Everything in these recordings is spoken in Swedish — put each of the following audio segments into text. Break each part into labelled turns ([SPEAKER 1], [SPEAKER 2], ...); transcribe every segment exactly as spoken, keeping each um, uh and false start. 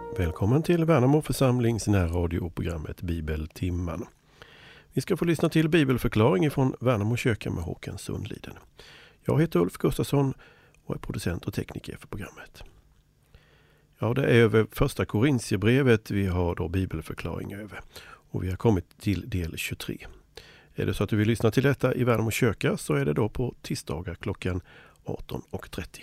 [SPEAKER 1] Välkommen till Värnamo församlings närradioprogrammet Bibeltimman. Vi ska få lyssna till bibelförklaring från Värnamo kyrka med Håkan Sundliden. Jag heter Ulf Gustafsson och är producent och tekniker för programmet. Ja, det är över första Korintierbrevet vi har då bibelförklaring över. Och vi har kommit till del tjugotre. Är det så att du vill lyssna till detta i Värnamo kyrka så är det då på tisdagar klockan arton och trettio.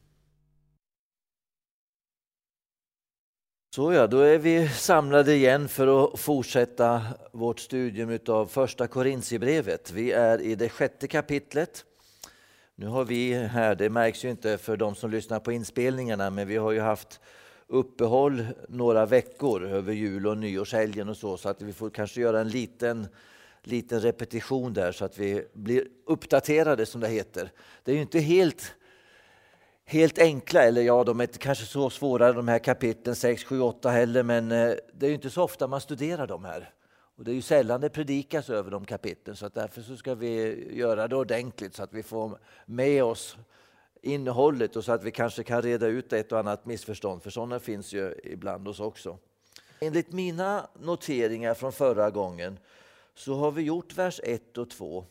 [SPEAKER 2] Så ja, då är vi samlade igen för att fortsätta vårt studium av första Korintierbrevet. Vi är i det sjätte kapitlet. Nu har vi här, det märks ju inte för de som lyssnar på inspelningarna, men vi har ju haft uppehåll några veckor över jul- och nyårshelgen och så, så att vi får kanske göra en liten, liten repetition där så att vi blir uppdaterade som det heter. Det är ju inte helt... Helt enkla, eller ja, de är inte kanske så svåra de här kapitlen sex, sju, åtta heller, men det är ju inte så ofta man studerar de här. Och det är ju sällan det predikas över de kapitlen, så att därför så ska vi göra det ordentligt så att vi får med oss innehållet och så att vi kanske kan reda ut ett och annat missförstånd, för sådana finns ju ibland oss också. Enligt mina noteringar från förra gången så har vi gjort vers ett och två.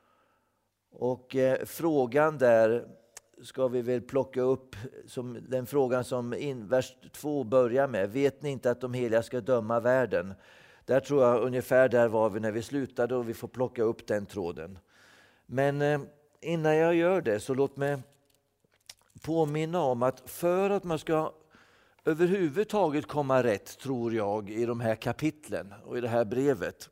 [SPEAKER 2] Och eh, frågan där ska vi väl plocka upp som den frågan som in, vers två börjar med. Vet ni inte att de heliga ska döma världen? Där tror jag ungefär där var vi när vi slutade och vi får plocka upp den tråden. Men eh, innan jag gör det så låt mig påminna om att för att man ska överhuvudtaget komma rätt, tror jag, i de här kapitlen och i det här brevet,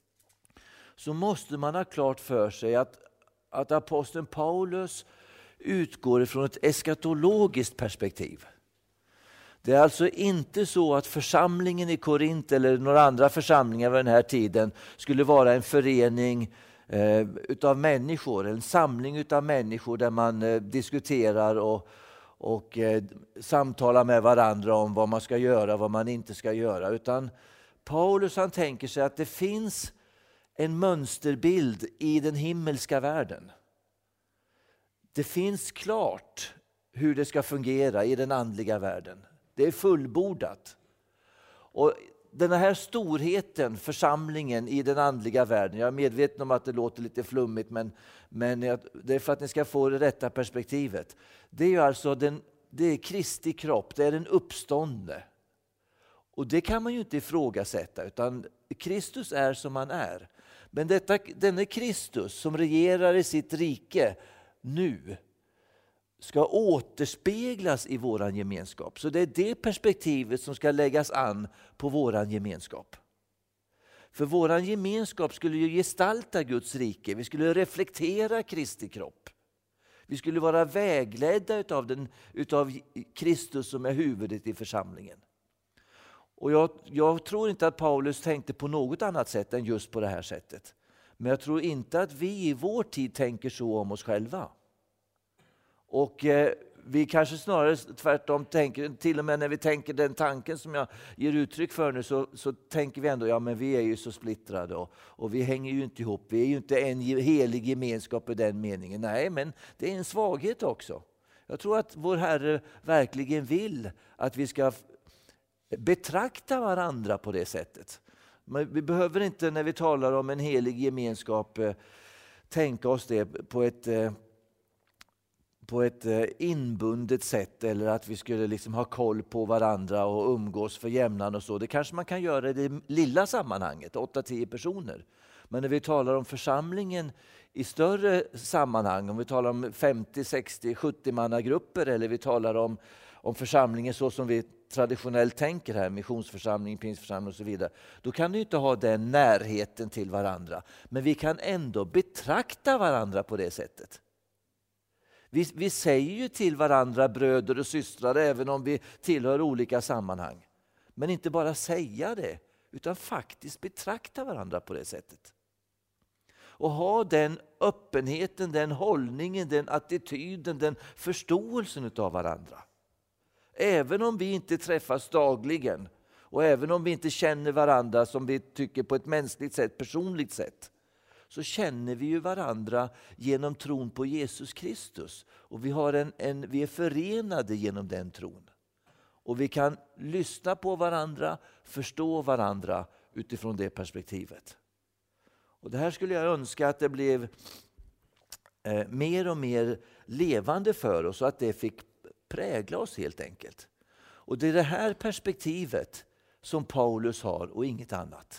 [SPEAKER 2] så måste man ha klart för sig att, att aposteln Paulus utgår ifrån ett eskatologiskt perspektiv. Det är alltså inte så att församlingen i Korint eller några andra församlingar vid den här tiden skulle vara en förening eh, utav människor, en samling utav människor där man eh, diskuterar och, och eh, samtalar med varandra om vad man ska göra, vad man inte ska göra. Utan Paulus han tänker sig att det finns en mönsterbild i den himmelska världen. Det finns klart hur det ska fungera i den andliga världen. Det är fullbordat. Och den här storheten, församlingen i den andliga världen, jag är medveten om att det låter lite flummigt, men, men det är för att ni ska få det rätta perspektivet. Det är ju alltså den, det är Kristi kropp, det är den uppståndne. Och det kan man ju inte ifrågasätta, utan Kristus är som han är. Men detta, denne Kristus som regerar i sitt rike nu ska återspeglas i våran gemenskap. Så det är det perspektivet som ska läggas an på våran gemenskap. För våran gemenskap skulle ju gestalta Guds rike. Vi skulle reflektera Kristi kropp. Vi skulle vara vägledda utav, den, utav Kristus som är huvudet i församlingen. Och jag, jag tror inte att Paulus tänkte på något annat sätt än just på det här sättet. Men jag tror inte att vi i vår tid tänker så om oss själva. Och eh, vi kanske snarare tvärtom tänker, till och med när vi tänker den tanken som jag ger uttryck för nu, så, så tänker vi ändå, ja men vi är ju så splittrade och, och vi hänger ju inte ihop. Vi är ju inte en helig gemenskap i den meningen. Nej, men det är en svaghet också. Jag tror att vår Herre verkligen vill att vi ska betrakta varandra på det sättet. Men vi behöver inte när vi talar om en helig gemenskap eh, tänka oss det på ett, eh, på ett eh, inbundet sätt, eller att vi skulle liksom ha koll på varandra och umgås för jämnan och så. Det kanske man kan göra i det lilla sammanhanget, åtta till tio personer. Men när vi talar om församlingen i större sammanhang, om vi talar om femtio, sextio, sjuttio mannagrupper, eller vi talar om, om församlingen så som vi traditionellt tänker här, missionsförsamling, pingsförsamling och så vidare, då kan du inte ha den närheten till varandra. Men vi kan ändå betrakta varandra på det sättet. Vi, vi säger ju till varandra bröder och systrar även om vi tillhör olika sammanhang. Men inte bara säga det, utan faktiskt betrakta varandra på det sättet. Och ha den öppenheten, den hållningen, den attityden, den förståelsen av varandra. Även om vi inte träffas dagligen och även om vi inte känner varandra som vi tycker på ett mänskligt sätt, personligt sätt, så känner vi ju varandra genom tron på Jesus Kristus. Och vi, har en, en, vi är förenade genom den tron. Och vi kan lyssna på varandra, förstå varandra utifrån det perspektivet. Och det här skulle jag önska att det blev eh, mer och mer levande för oss, så att det fick prägla oss helt enkelt. Och det är det här perspektivet som Paulus har och inget annat.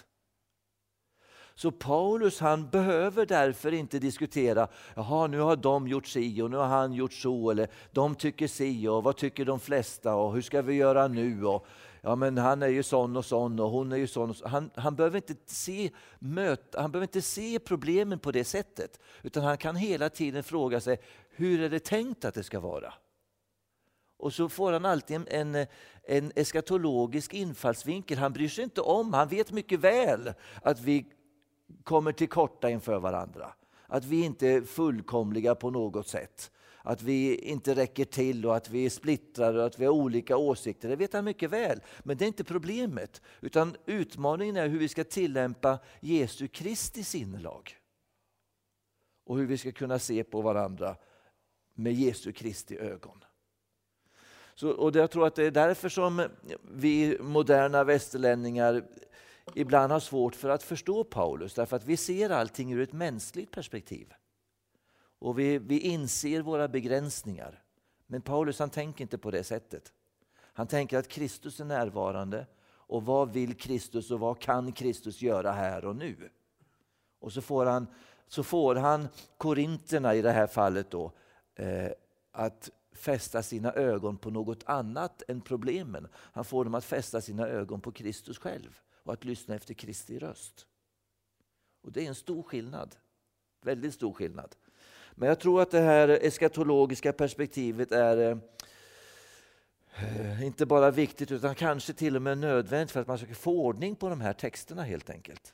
[SPEAKER 2] Så Paulus, han behöver därför inte diskutera, jaha, nu har de gjort si och nu har han gjort så, eller de tycker si och vad tycker de flesta och hur ska vi göra nu, och ja, men han är ju sån och sån och hon är ju sån och sån. Han, han, behöver inte se, möta, han behöver inte se problemen på det sättet, utan han kan hela tiden fråga sig, hur är det tänkt att det ska vara? Och så får han alltid en, en, en eskatologisk infallsvinkel. Han bryr sig inte om, han vet mycket väl att vi kommer till korta inför varandra. Att vi inte är fullkomliga på något sätt. Att vi inte räcker till och att vi är splittrade och att vi har olika åsikter. Det vet han mycket väl. Men det är inte problemet. Utan utmaningen är hur vi ska tillämpa Jesu Kristi sinnelag. Och hur vi ska kunna se på varandra med Jesu Kristi ögon. Så, och jag tror att det är därför som vi moderna västerlänningar ibland har svårt för att förstå Paulus. Därför att vi ser allting ur ett mänskligt perspektiv. Och vi, vi inser våra begränsningar. Men Paulus, han tänker inte på det sättet. Han tänker att Kristus är närvarande. Och vad vill Kristus och vad kan Kristus göra här och nu? Och så får han, så får han korinterna i det här fallet då, eh, att fästa sina ögon på något annat än problemen. Han får dem att fästa sina ögon på Kristus själv och att lyssna efter Kristi röst. Och det är en stor skillnad. Väldigt stor skillnad. Men jag tror att det här eskatologiska perspektivet är eh, inte bara viktigt utan kanske till och med nödvändigt för att man ska få ordning på de här texterna helt enkelt.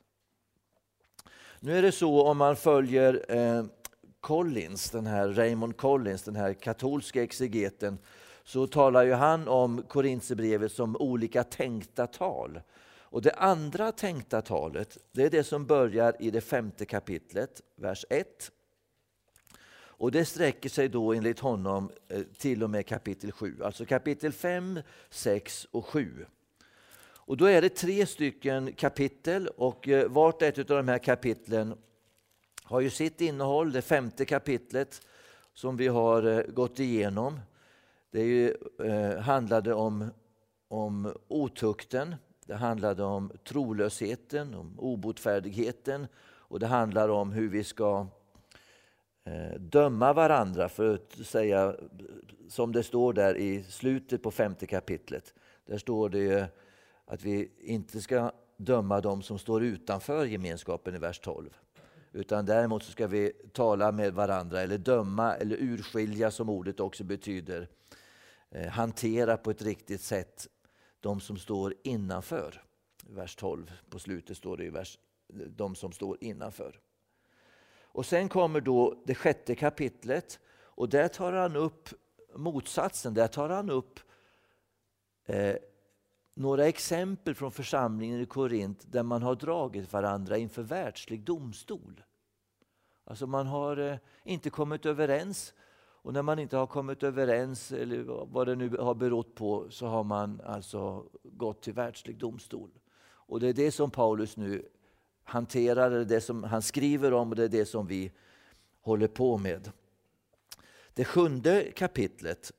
[SPEAKER 2] Nu är det så, om man följer eh, Collins, den här Raymond Collins, den här katolska exegeten, så talar ju han om Korinthierbrevet som olika tänkta tal. Och det andra tänkta talet, det är det som börjar i det femte kapitlet, vers ett. Och det sträcker sig då enligt honom till och med kapitel sju. Alltså kapitel fem, sex och sju. Och då är det tre stycken kapitel och vart ett av de här kapitlen har ju sitt innehåll. Det femte kapitlet som vi har gått igenom, det är ju, eh, handlade om, om otukten. Det handlade om trolösheten, om obotfärdigheten och det handlar om hur vi ska eh, döma varandra, för att säga som det står där i slutet på femte kapitlet. Där står det att vi inte ska döma dem som står utanför gemenskapen i vers tolv. Utan däremot så ska vi tala med varandra eller döma eller urskilja, som ordet också betyder. Eh, hantera på ett riktigt sätt de som står innanför. Vers tolv på slutet står det i vers, de som står innanför. Och sen kommer då det sjätte kapitlet och där tar han upp motsatsen. Där tar han upp eh, några exempel från församlingen i Korint där man har dragit varandra inför världslig domstol. Alltså man har eh, inte kommit överens, och när man inte har kommit överens eller vad det nu har berott på, så har man alltså gått till världslig domstol. Och det är det som Paulus nu hanterar, det är det som han skriver om och det är det som vi håller på med. Det sjunde kapitlet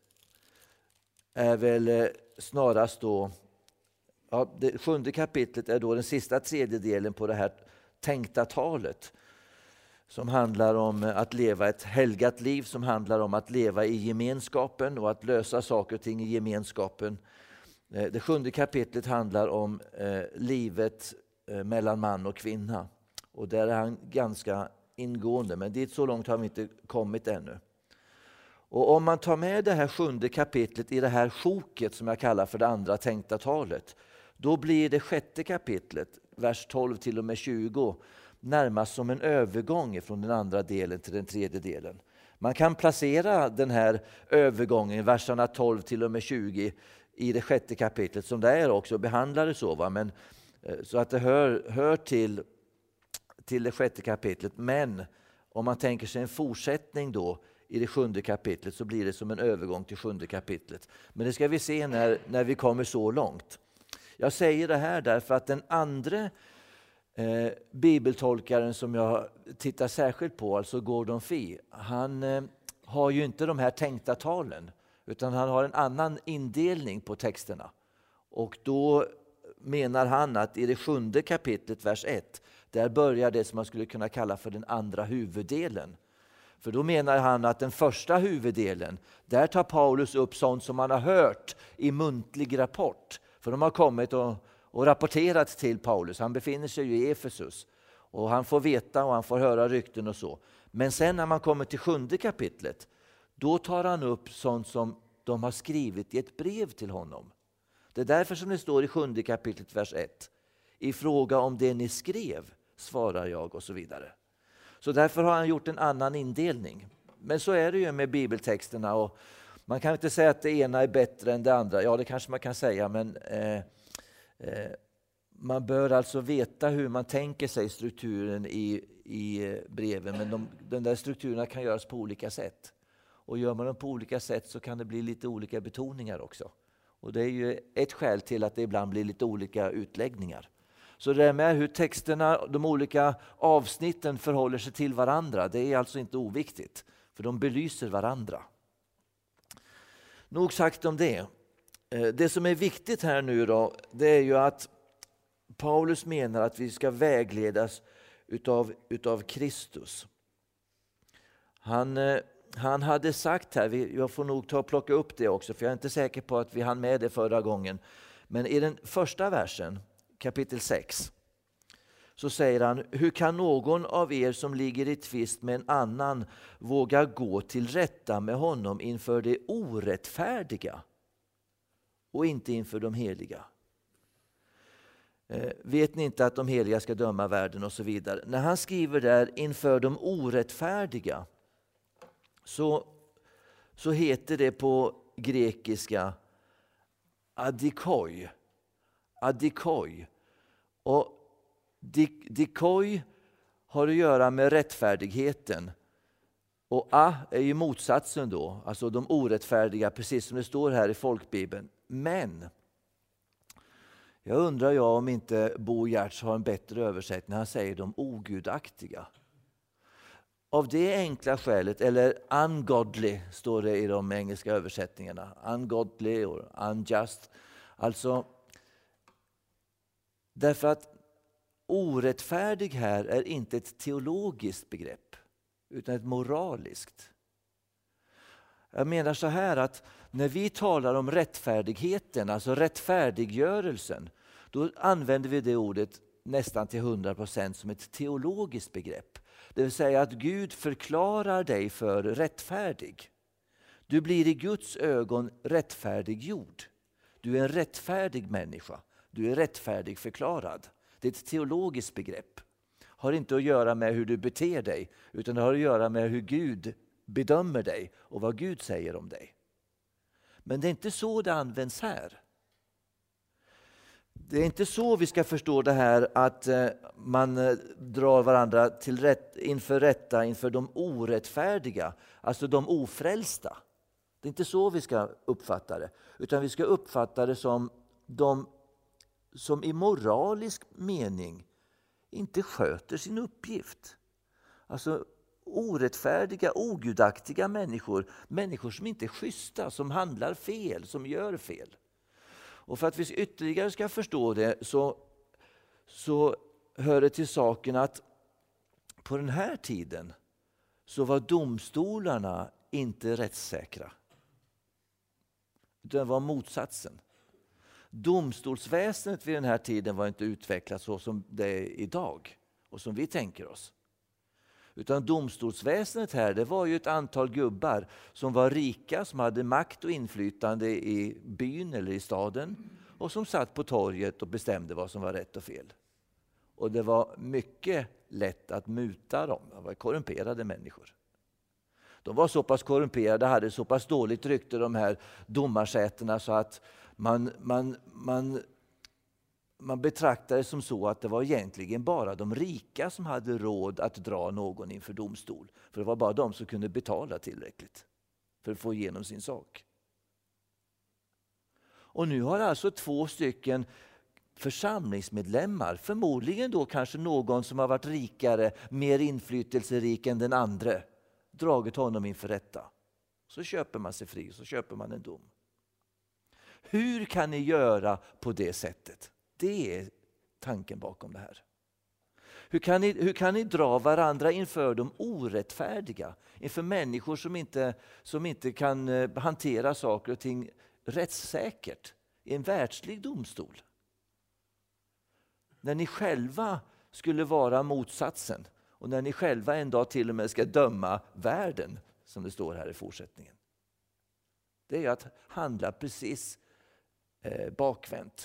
[SPEAKER 2] är väl snarast då, ja, det sjunde kapitlet är då den sista tredjedelen på det här tänkta talet, som handlar om att leva ett helgat liv, som handlar om att leva i gemenskapen och att lösa saker och ting i gemenskapen. Det sjunde kapitlet handlar om eh, livet eh, mellan man och kvinna. Och där är han ganska ingående, men dit så långt har vi inte kommit ännu. Och om man tar med det här sjunde kapitlet i det här sjoket som jag kallar för det andra tänkta talet, då blir det sjätte kapitlet, vers tolv till och med tjugo, närmast som en övergång från den andra delen till den tredje delen. Man kan placera den här övergången, verserna tolv till och med tjugo, i det sjätte kapitlet som det är också, behandlar det så, va? Men, så att det hör, hör till, till det sjätte kapitlet. Men om man tänker sig en fortsättning då i det sjunde kapitlet så blir det som en övergång till sjunde kapitlet. Men det ska vi se när, när vi kommer så långt. Jag säger det här därför att den andra eh, bibeltolkaren som jag tittar särskilt på, alltså Gordon Fee, han eh, har ju inte de här tänkta talen, utan han har en annan indelning på texterna. Och då menar han att i det sjunde kapitlet, vers ett, där börjar det som man skulle kunna kalla för den andra huvuddelen. För då menar han att den första huvuddelen, där tar Paulus upp sånt som man har hört i muntlig rapport. För de har kommit och, och rapporterat till Paulus. Han befinner sig ju i Efesus. Och han får veta och han får höra rykten och så. Men sen när man kommer till sjunde kapitlet, då tar han upp sånt som de har skrivit i ett brev till honom. Det är därför som det står i sjunde kapitlet, vers ett. I fråga om det ni skrev, svarar jag, och så vidare. Så därför har han gjort en annan indelning. Men så är det ju med bibeltexterna. Och man kan inte säga att det ena är bättre än det andra. Ja, det kanske man kan säga, men eh, eh, man bör alltså veta hur man tänker sig strukturen i, i breven. Men de, de där strukturerna kan göras på olika sätt. Och gör man dem på olika sätt så kan det bli lite olika betoningar också. Och det är ju ett skäl till att det ibland blir lite olika utläggningar. Så det med hur texterna, de olika avsnitten förhåller sig till varandra, det är alltså inte oviktigt. För de belyser varandra. Nog sagt om det. Det som är viktigt här nu då, det är ju att Paulus menar att vi ska vägledas utav, utav Kristus. Han, han hade sagt här, jag får nog ta och plocka upp det också, för jag är inte säker på att vi hann med det förra gången. Men i den första versen, kapitel sex, så säger han: hur kan någon av er som ligger i tvist med en annan våga gå till rätta med honom inför det orättfärdiga och inte inför de heliga? Eh, vet ni inte att de heliga ska döma världen och så vidare? När han skriver där inför de orättfärdiga, så, så heter det på grekiska adikoi. Adikoi. Och dik, dikoi har att göra med rättfärdigheten. Och a är ju motsatsen då, alltså de orättfärdiga, precis som det står här i folkbibeln. Men jag undrar jag om inte Bo Giertz har en bättre översättning när han säger de ogudaktiga. Av det enkla skälet, eller ungodly står det i de engelska översättningarna. Ungodly och unjust. Alltså, därför att orättfärdig här är inte ett teologiskt begrepp, utan ett moraliskt. Jag menar så här att när vi talar om rättfärdigheten, alltså rättfärdiggörelsen, då använder vi det ordet nästan till hundra procent som ett teologiskt begrepp. Det vill säga att Gud förklarar dig för rättfärdig. Du blir i Guds ögon rättfärdiggjord. Du är en rättfärdig människa. Du är rättfärdig förklarad. Det är ett teologiskt begrepp. Har inte att göra med hur du beter dig, utan det har att göra med hur Gud bedömer dig och vad Gud säger om dig. Men det är inte så det används här. Det är inte så vi ska förstå det här att man drar varandra till rätt, inför rätta inför de orättfärdiga, alltså de ofrälsta. Det är inte så vi ska uppfatta det, utan vi ska uppfatta det som de som i moralisk mening inte sköter sin uppgift. Alltså orättfärdiga, ogudaktiga människor, människor som inte är schyssta, som handlar fel, som gör fel. Och för att vi ytterligare ska förstå det så, så hör det till saken att på den här tiden så var domstolarna inte rättssäkra. Det var motsatsen. Domstolsväsendet vid den här tiden var inte utvecklat så som det är idag och som vi tänker oss. Utan domstolsväsendet här, det var ju ett antal gubbar som var rika, som hade makt och inflytande i byn eller i staden och som satt på torget och bestämde vad som var rätt och fel. Och det var mycket lätt att muta dem. De var korrumperade människor. De var så pass korrumperade, hade så pass dåligt rykte, de här domarsätena, så att man, man, man, man betraktade det som så att det var egentligen bara de rika som hade råd att dra någon inför domstol. För det var bara de som kunde betala tillräckligt för att få igenom sin sak. Och nu har alltså två stycken församlingsmedlemmar, förmodligen då kanske någon som har varit rikare, mer inflytelserik än den andra, dragit honom inför rätta. Så köper man sig fri, så köper man en dom. Hur kan ni göra på det sättet? Det är tanken bakom det här. Hur kan ni, hur kan ni dra varandra inför de orättfärdiga? Inför människor som inte, som inte kan hantera saker och ting rättssäkert i en världslig domstol. När ni själva skulle vara motsatsen och när ni själva en dag till och med ska döma världen, som det står här i fortsättningen. Det är att handla precis eh, bakvänt.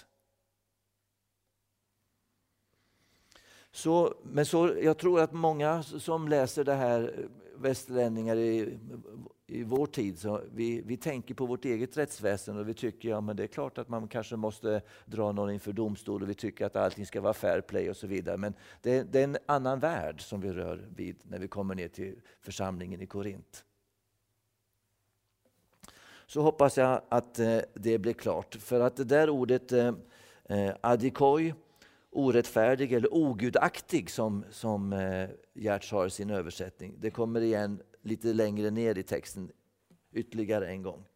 [SPEAKER 2] Så, men så, jag tror att många som läser det här, västerlänningar i, i vår tid, så vi, vi tänker på vårt eget rättsväsen och vi tycker ja, men det är klart att man kanske måste dra någon inför domstol och vi tycker att allting ska vara fair play och så vidare. Men det, det är en annan värld som vi rör vid när vi kommer ner till församlingen i Korint. Så hoppas jag att eh, det blir klart. För att det där ordet eh, adikoi, orättfärdig eller ogudaktig som, som eh, Gertz har i sin översättning. Det kommer igen lite längre ner i texten ytterligare en gång.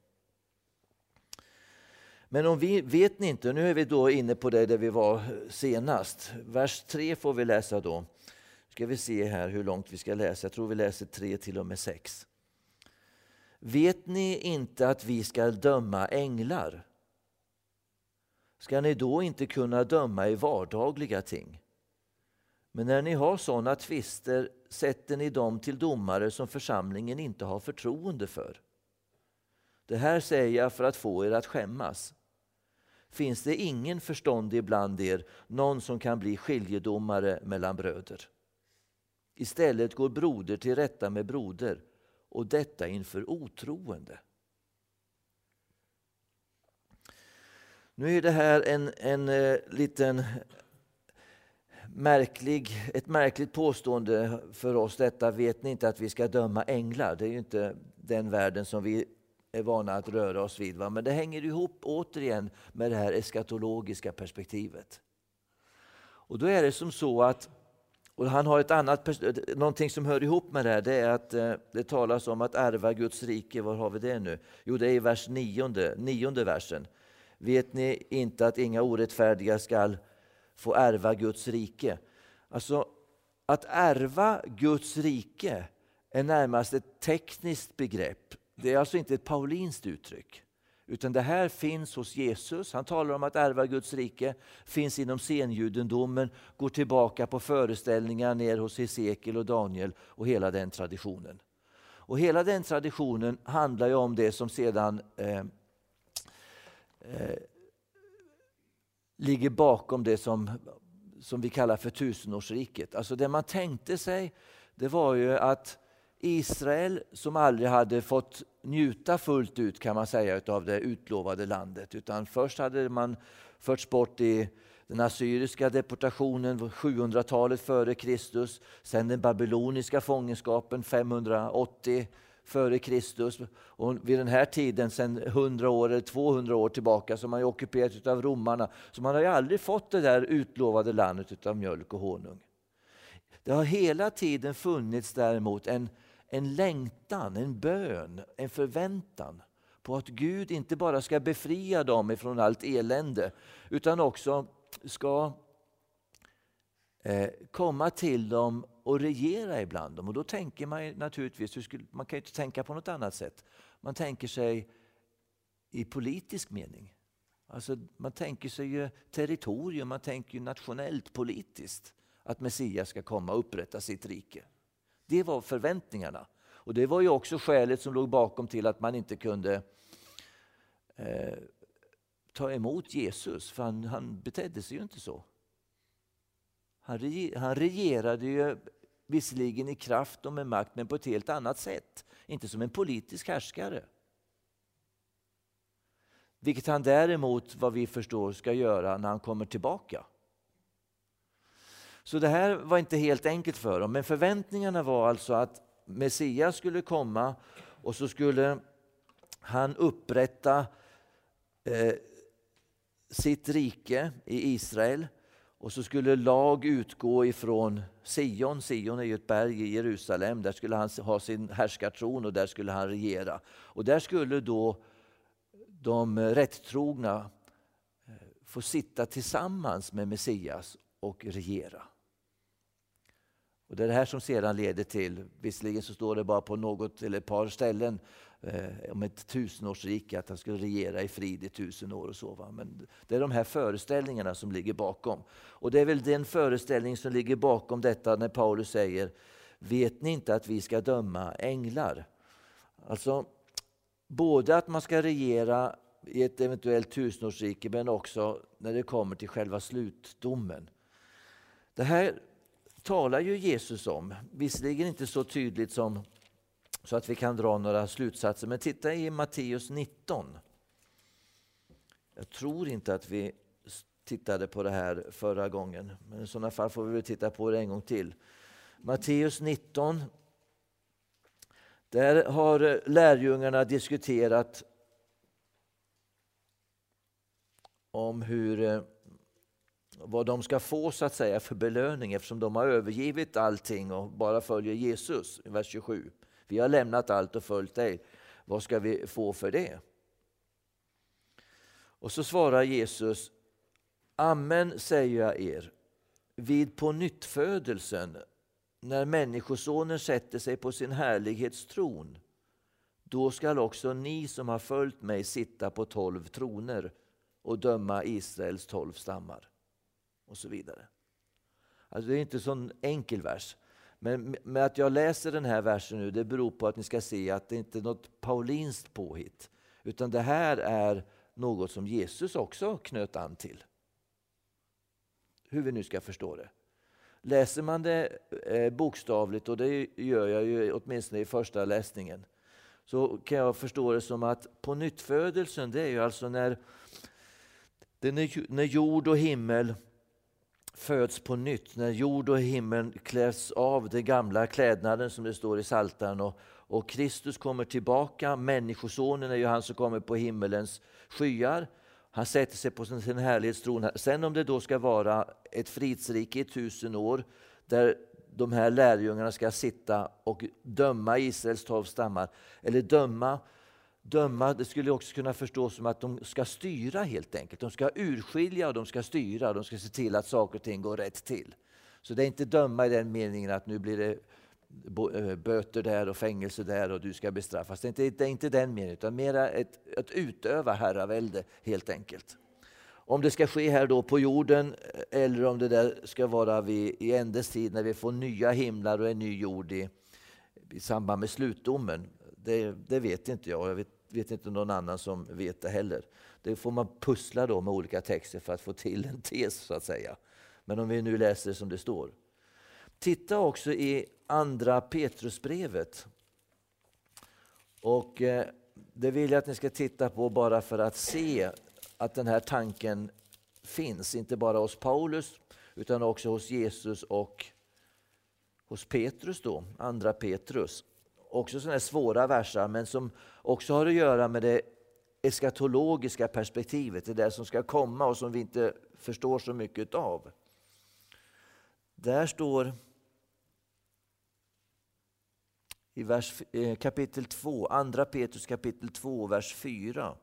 [SPEAKER 2] Men om vi vet ni inte, nu är vi då inne på det där vi var senast. Vers tre får vi läsa då. Ska vi se här hur långt vi ska läsa. Jag tror vi läser tre till och med sex. Vet ni inte att vi ska döma änglar? Ska ni då inte kunna döma i vardagliga ting? Men när ni har sådana tvister sätter ni dem till domare som församlingen inte har förtroende för. Det här säger jag för att få er att skämmas. Finns det ingen förståndig bland er, någon som kan bli skiljedomare mellan bröder? Istället går broder till rätta med broder, och detta inför otroende. Nu är det här en, en eh, liten märklig, ett märkligt påstående för oss. Detta vet ni inte att vi ska döma änglar. Det är ju inte den världen som vi är vana att röra oss vid. Va? Men det hänger ihop återigen med det här eskatologiska perspektivet. Och då är det som så att, och han har ett annat, någonting som hör ihop med det här, det är att eh, det talas om att ärva Guds rike. Var har vi det nu? Jo, det är i vers nionde, nionde versen. Vet ni inte att inga orättfärdiga ska få ärva Guds rike? Alltså, att ärva Guds rike är närmast ett tekniskt begrepp. Det är alltså inte ett paulinskt uttryck. Utan det här finns hos Jesus. Han talar om att ärva Guds rike. Finns inom senjudendomen. Går tillbaka på föreställningar ner hos Hesekiel och Daniel och hela den traditionen. Och hela den traditionen handlar ju om det som sedan eh, eh, ligger bakom det som, som vi kallar för tusenårsriket. Alltså det man tänkte sig, det var ju att Israel, som aldrig hade fått njuta fullt ut kan man säga av det utlovade landet, utan först hade man förts bort i den assyriska deportationen sjuhundratalet före Kristus, sen den babyloniska fångenskapen femhundraåttio före Kristus, och vid den här tiden sen hundra år eller tvåhundra år tillbaka som man är ockuperat av romarna, så man har ju aldrig fått det där utlovade landet utav mjölk och honung. Det har hela tiden funnits däremot en En längtan, en bön, en förväntan på att Gud inte bara ska befria dem ifrån allt elände, utan också ska eh, komma till dem och regera ibland dem. Och då tänker man naturligtvis, hur skulle, man kan ju inte tänka på något annat sätt. Man tänker sig i politisk mening. Alltså man tänker sig ju territorium, man tänker ju nationellt politiskt att Messias ska komma och upprätta sitt rike. Det var förväntningarna. Och det var ju också skälet som låg bakom till att man inte kunde eh, ta emot Jesus. För han, han betedde sig ju inte så. Han, reger, han regerade ju visserligen i kraft och med makt, men på ett helt annat sätt. Inte som en politisk härskare. Vilket han däremot, vad vi förstår, ska göra när han kommer tillbaka. Så det här var inte helt enkelt för dem. Men förväntningarna var alltså att Messias skulle komma och så skulle han upprätta eh, sitt rike i Israel. Och så skulle lag utgå ifrån Sion. Sion är ju ett berg i Jerusalem. Där skulle han ha sin härskartron och där skulle han regera. Och där skulle då de rättrogna få sitta tillsammans med Messias och regera. Och det är det här som sedan leder till, visserligen så står det bara på något eller ett par ställen eh, om ett tusenårsrike, att han skulle regera i frid i tusen år och så. Va? Men det är de här föreställningarna som ligger bakom. Och det är väl den föreställning som ligger bakom detta när Paulus säger, vet ni inte att vi ska döma änglar? Alltså, både att man ska regera i ett eventuellt tusenårsrike, men också när det kommer till själva slutdomen. Det här talar ju Jesus om, visserligen inte så tydligt som så att vi kan dra några slutsatser, men titta i Matteus nitton. Jag tror inte att vi tittade på det här förra gången, men i sådana fall får vi väl titta på det en gång till. Matteus nitton, där har lärjungarna diskuterat om hur, vad de ska få så att säga för belöning, eftersom de har övergivit allting och bara följer Jesus. I vers tjugosju. Vi har lämnat allt och följt dig. Vad ska vi få för det? Och så svarar Jesus, amen säger jag er, vid på nyttfödelsen, när människosonen sätter sig på sin härlighetstron, då skall också ni som har följt mig sitta på tolv troner och döma Israels tolv stammar. Och så vidare. Alltså det är inte en sån enkel vers. Men med att jag läser den här versen nu, det beror på att ni ska se att det inte är något paulinskt påhitt. Utan det här är något som Jesus också knöt an till. Hur vi nu ska förstå det. Läser man det eh, bokstavligt, och det gör jag ju åtminstone i första läsningen, så kan jag förstå det som att på nyttfödelsen, det är ju alltså när, det är när jord och himmel föds på nytt, när jord och himmel kläs av den gamla klädnaden som det står i Psaltaren, och, och Kristus kommer tillbaka. Människosonen är ju han som kommer på himmelens skyar. Han sätter sig på sin härlighetstron. Sen om det då ska vara ett fridsrike i tusen år där de här lärjungarna ska sitta och döma Israels tolv stammar, eller döma Döma, det skulle också kunna förstås som att de ska styra helt enkelt. De ska urskilja och de ska styra. De ska se till att saker och ting går rätt till. Så det är inte döma i den meningen att nu blir det böter där och fängelse där och du ska bestraffas. Det är inte, det är inte den meningen, utan mer ett, ett utöva herravälde helt enkelt. Om det ska ske här då på jorden, eller om det där ska vara vid, i ändes tid när vi får nya himlar och en ny jord i, i samband med slutdomen. Det, det vet inte jag, jag vet, vet inte någon annan som vet det heller. Det får man pussla då med olika texter för att få till en tes så att säga. Men om vi nu läser det som det står. Titta också i andra Petrusbrevet. Och eh, det vill jag att ni ska titta på bara för att se att den här tanken finns. Inte bara hos Paulus utan också hos Jesus och hos Petrus då, andra Petrus. Också sådana här svåra versar, men som också har att göra med det eskatologiska perspektivet. Det där som ska komma och som vi inte förstår så mycket av. Där står i vers, kapitel två, andra Petrus kapitel två, vers fyra.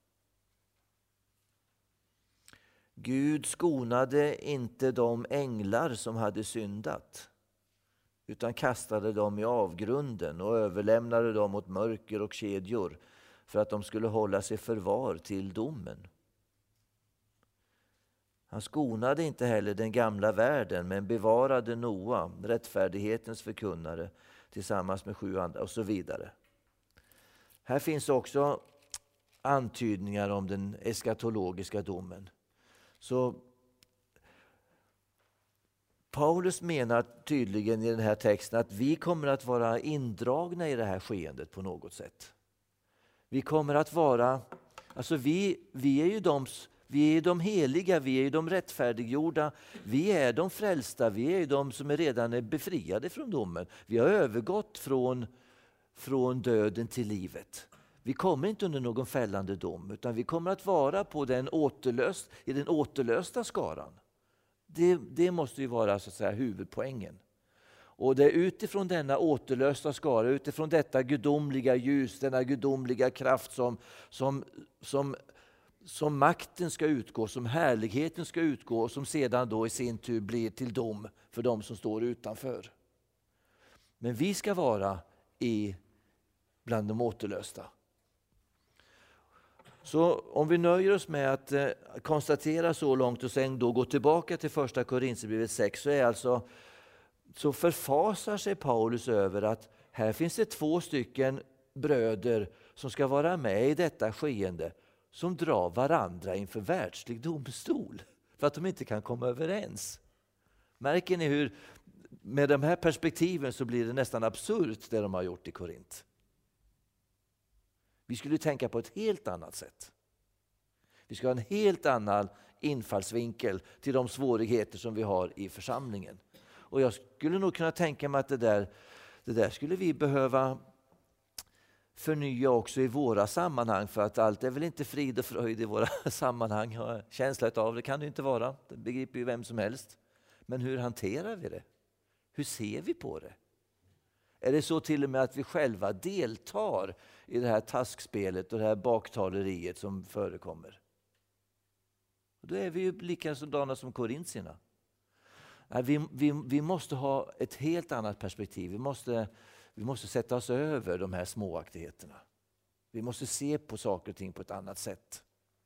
[SPEAKER 2] Gud skonade inte de änglar som hade syndat, utan kastade dem i avgrunden och överlämnade dem åt mörker och kedjor för att de skulle hålla sig förvar till domen. Han skonade inte heller den gamla världen, men bevarade Noa, rättfärdighetens förkunnare, tillsammans med sju andra och så vidare. Här finns också antydningar om den eskatologiska domen. Så Paulus menar tydligen i den här texten att vi kommer att vara indragna i det här skeendet på något sätt. Vi kommer att vara, alltså vi, vi är ju de Vi är de heliga, vi är de rättfärdiggjorda, vi är de frälsta, vi är de som är redan är befriade från domen. Vi har övergått från, från döden till livet. Vi kommer inte under någon fällande dom, utan vi kommer att vara på den återlöst, i den återlösta skaran. Det, det måste ju vara så att säga huvudpoängen. Och det är utifrån denna återlösta skara, utifrån detta gudomliga ljus, denna gudomliga kraft som, som, som, som makten ska utgå, som härligheten ska utgå och som sedan då i sin tur blir till dom för de som står utanför. Men vi ska vara i bland de återlösta. Så om vi nöjer oss med att eh, konstatera så långt och sen då gå tillbaka till första Korinthierbrevet sex, så är alltså så förfasar sig Paulus över att här finns det två stycken bröder som ska vara med i detta skeende, som drar varandra inför världslig domstol för att de inte kan komma överens. Märker ni hur med de här perspektiven så blir det nästan absurt det de har gjort i Korint. Vi skulle tänka på ett helt annat sätt. Vi ska ha en helt annan infallsvinkel till de svårigheter som vi har i församlingen. Och jag skulle nog kunna tänka mig att det där, det där skulle vi behöva förnya också i våra sammanhang. För att allt är väl inte frid och fröjd i våra sammanhang. Känslan av det kan det inte vara. Det begriper ju vem som helst. Men hur hanterar vi det? Hur ser vi på det? Är det så till och med att vi själva deltar i det här taskspelet och det här baktaleriet som förekommer? Och då är vi ju lika sådana som korintierna. Vi, vi, vi måste ha ett helt annat perspektiv. Vi måste, vi måste sätta oss över de här småaktigheterna. Vi måste se på saker och ting på ett annat sätt.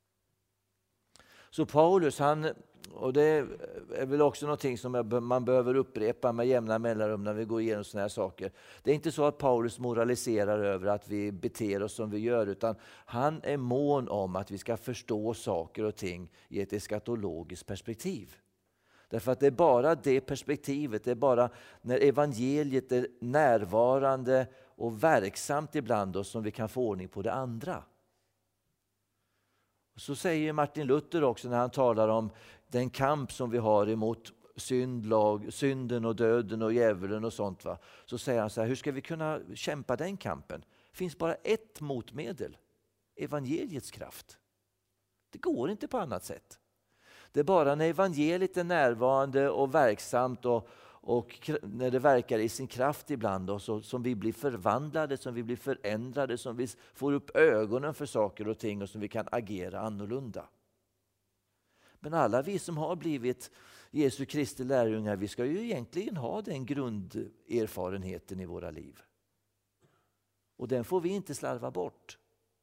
[SPEAKER 2] Så Paulus, han, och det är väl också någonting som man behöver upprepa med jämna mellanrum när vi går igenom såna här saker. Det är inte så att Paulus moraliserar över att vi beter oss som vi gör, utan han är mån om att vi ska förstå saker och ting i ett eskatologiskt perspektiv. Därför att det är bara det perspektivet, det är bara när evangeliet är närvarande och verksamt ibland oss som vi kan få ordning på det andra. Så säger Martin Luther också när han talar om den kamp som vi har emot synd, lag, synden och döden och djävulen och sånt. Va? Så säger han så här, hur ska vi kunna kämpa den kampen? Det finns bara ett motmedel, evangeliets kraft. Det går inte på annat sätt. Det är bara när evangeliet är närvarande och verksamt och, och när det verkar i sin kraft ibland oss, så, som vi blir förvandlade, som vi blir förändrade, som vi får upp ögonen för saker och ting och som vi kan agera annorlunda. Men alla vi som har blivit Jesu Kristi lärjungar, vi ska ju egentligen ha den grunderfarenheten i våra liv. Och den får vi inte slarva bort.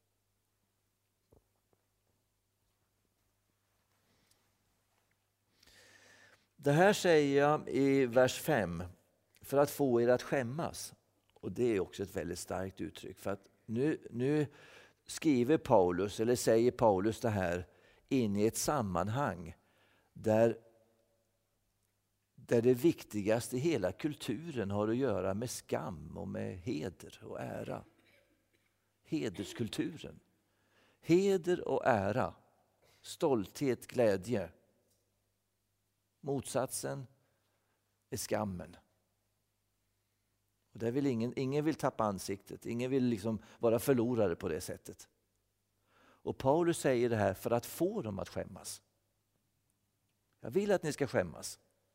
[SPEAKER 2] Det här säger jag i vers fem för att få er att skämmas. Och det är också ett väldigt starkt uttryck. För att nu, nu skriver Paulus, eller säger Paulus det här in i ett sammanhang där, där det viktigaste i hela kulturen har att göra med skam och med heder och ära. Hederskulturen. Heder och ära. Stolthet, glädje. Motsatsen är skammen. Och där vill ingen, ingen vill tappa ansiktet. Ingen vill liksom vara förlorare på det sättet. Och Paulus säger det här för att få dem att skämmas. Jag vill att ni ska skämmas.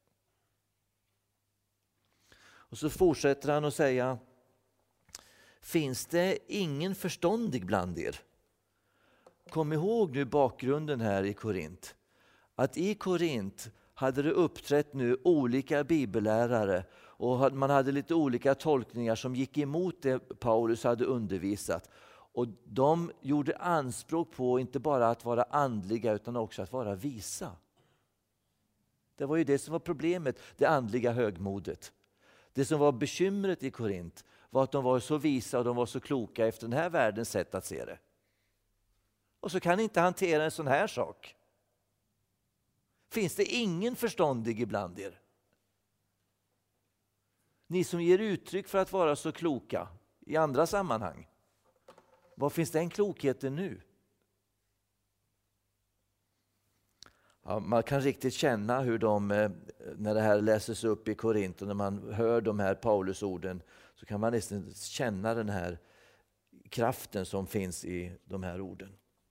[SPEAKER 2] Och så fortsätter han att säga, finns det ingen förståndig bland er? Kom ihåg nu bakgrunden här i Korint. Att i Korint hade det uppträtt nu olika bibellärare och man hade lite olika tolkningar som gick emot det Paulus hade undervisat. Och de gjorde anspråk på inte bara att vara andliga utan också att vara visa. Det var ju det som var problemet, det andliga högmodet. Det som var bekymret i Korint var att de var så visa och de var så kloka efter den här världens sätt att se det. Och så kan ni inte hantera en sån här sak. Finns det ingen förståndig ibland er? Ni som ger uttryck för att vara så kloka i andra sammanhang. Var finns den klokheten nu? Ja, man kan riktigt känna hur de, när det här läses upp i Korint och när man hör de här Paulusorden, så kan man nästan känna den här kraften som finns i de här orden.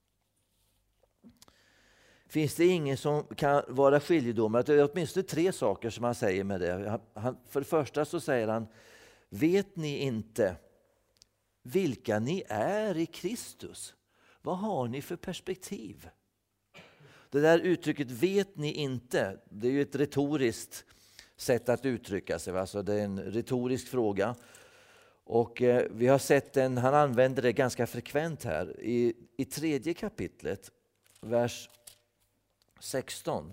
[SPEAKER 2] Finns det ingen som kan vara skiljedomare? Det är åtminstone tre saker som han säger med det. Han, för det första så säger han, vet ni inte vilka ni är i Kristus? Vad har ni för perspektiv? Det där uttrycket vet ni inte, det är ju ett retoriskt sätt att uttrycka sig. Alltså det är en retorisk fråga. Och eh, vi har sett den, han använder det ganska frekvent här. I, i tredje kapitlet, vers sexton.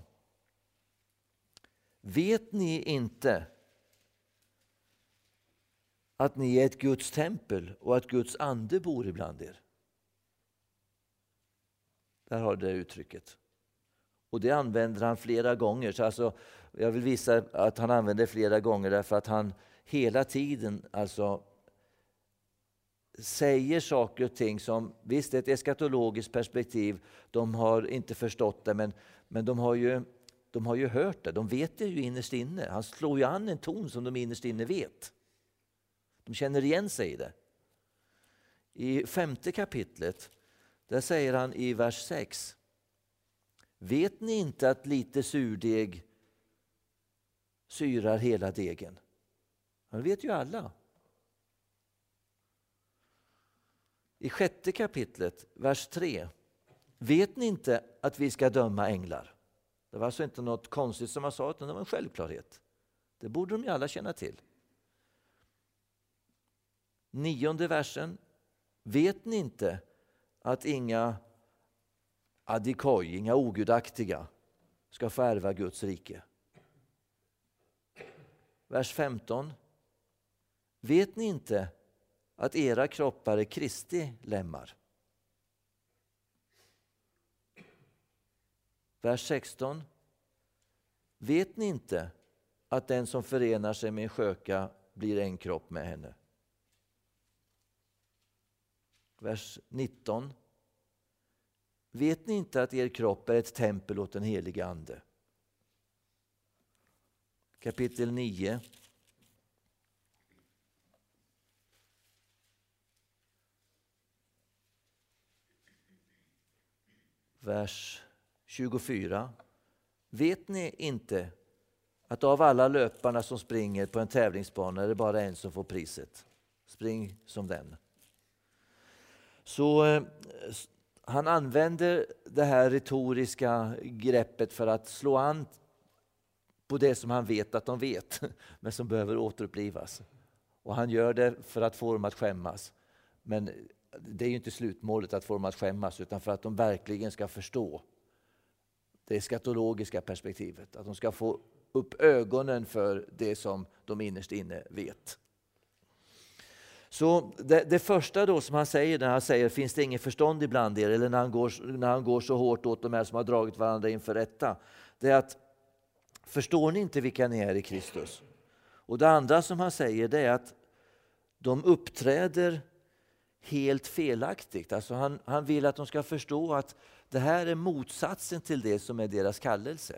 [SPEAKER 2] Vet ni inte att ni är ett Guds tempel och att Guds ande bor ibland er? Där har det uttrycket. Och det använder han flera gånger. Så alltså, jag vill visa att han använder flera gånger därför att han hela tiden alltså säger saker och ting som, visst, ett eskatologiskt perspektiv, de har inte förstått det, men, men de, har ju, de har ju hört det, de vet det ju innerst inne. Han slår ju an en ton som de innerst inne vet. De känner igen sig i det. I femte kapitlet, där säger han i vers sex, vet ni inte att lite surdeg syrar hela degen? Det vet ju alla. I sjätte kapitlet, vers tre. Vet ni inte att vi ska döma änglar? Det var alltså inte något konstigt som han sa, utan det var en självklarhet. Det borde de ju alla känna till. Nionde versen. Vet ni inte att inga adikoi, inga ogudaktiga, ska få ärva Guds rike? Vers femton. Vet ni inte att era kroppar är Kristi lemmar? Vers sexton. Vet ni inte att den som förenar sig med en sköka blir en kropp med henne? Vers nitton. Vet ni inte att er kropp är ett tempel åt den helige Ande? Kapitel nio. Vers tjugofyra. Vet ni inte att av alla löparna som springer på en tävlingsbana är det bara en som får priset? Spring som den. Så eh, han använder det här retoriska greppet för att slå an på det som han vet att de vet, men som behöver återupplivas. Och han gör det för att få dem att skämmas. Men det är ju inte slutmålet att få dem att skämmas, utan för att de verkligen ska förstå det eskatologiska perspektivet. Att de ska få upp ögonen för det som de innerst inne vet. Så det, det första då som han säger när han säger finns det ingen förstånd ibland er, eller när han, går, när han går så hårt åt de här som har dragit varandra inför rätta, det är att förstår ni inte vilka ni är i Kristus? Och det andra som han säger, det är att de uppträder helt felaktigt. Alltså han, han vill att de ska förstå att det här är motsatsen till det som är deras kallelse.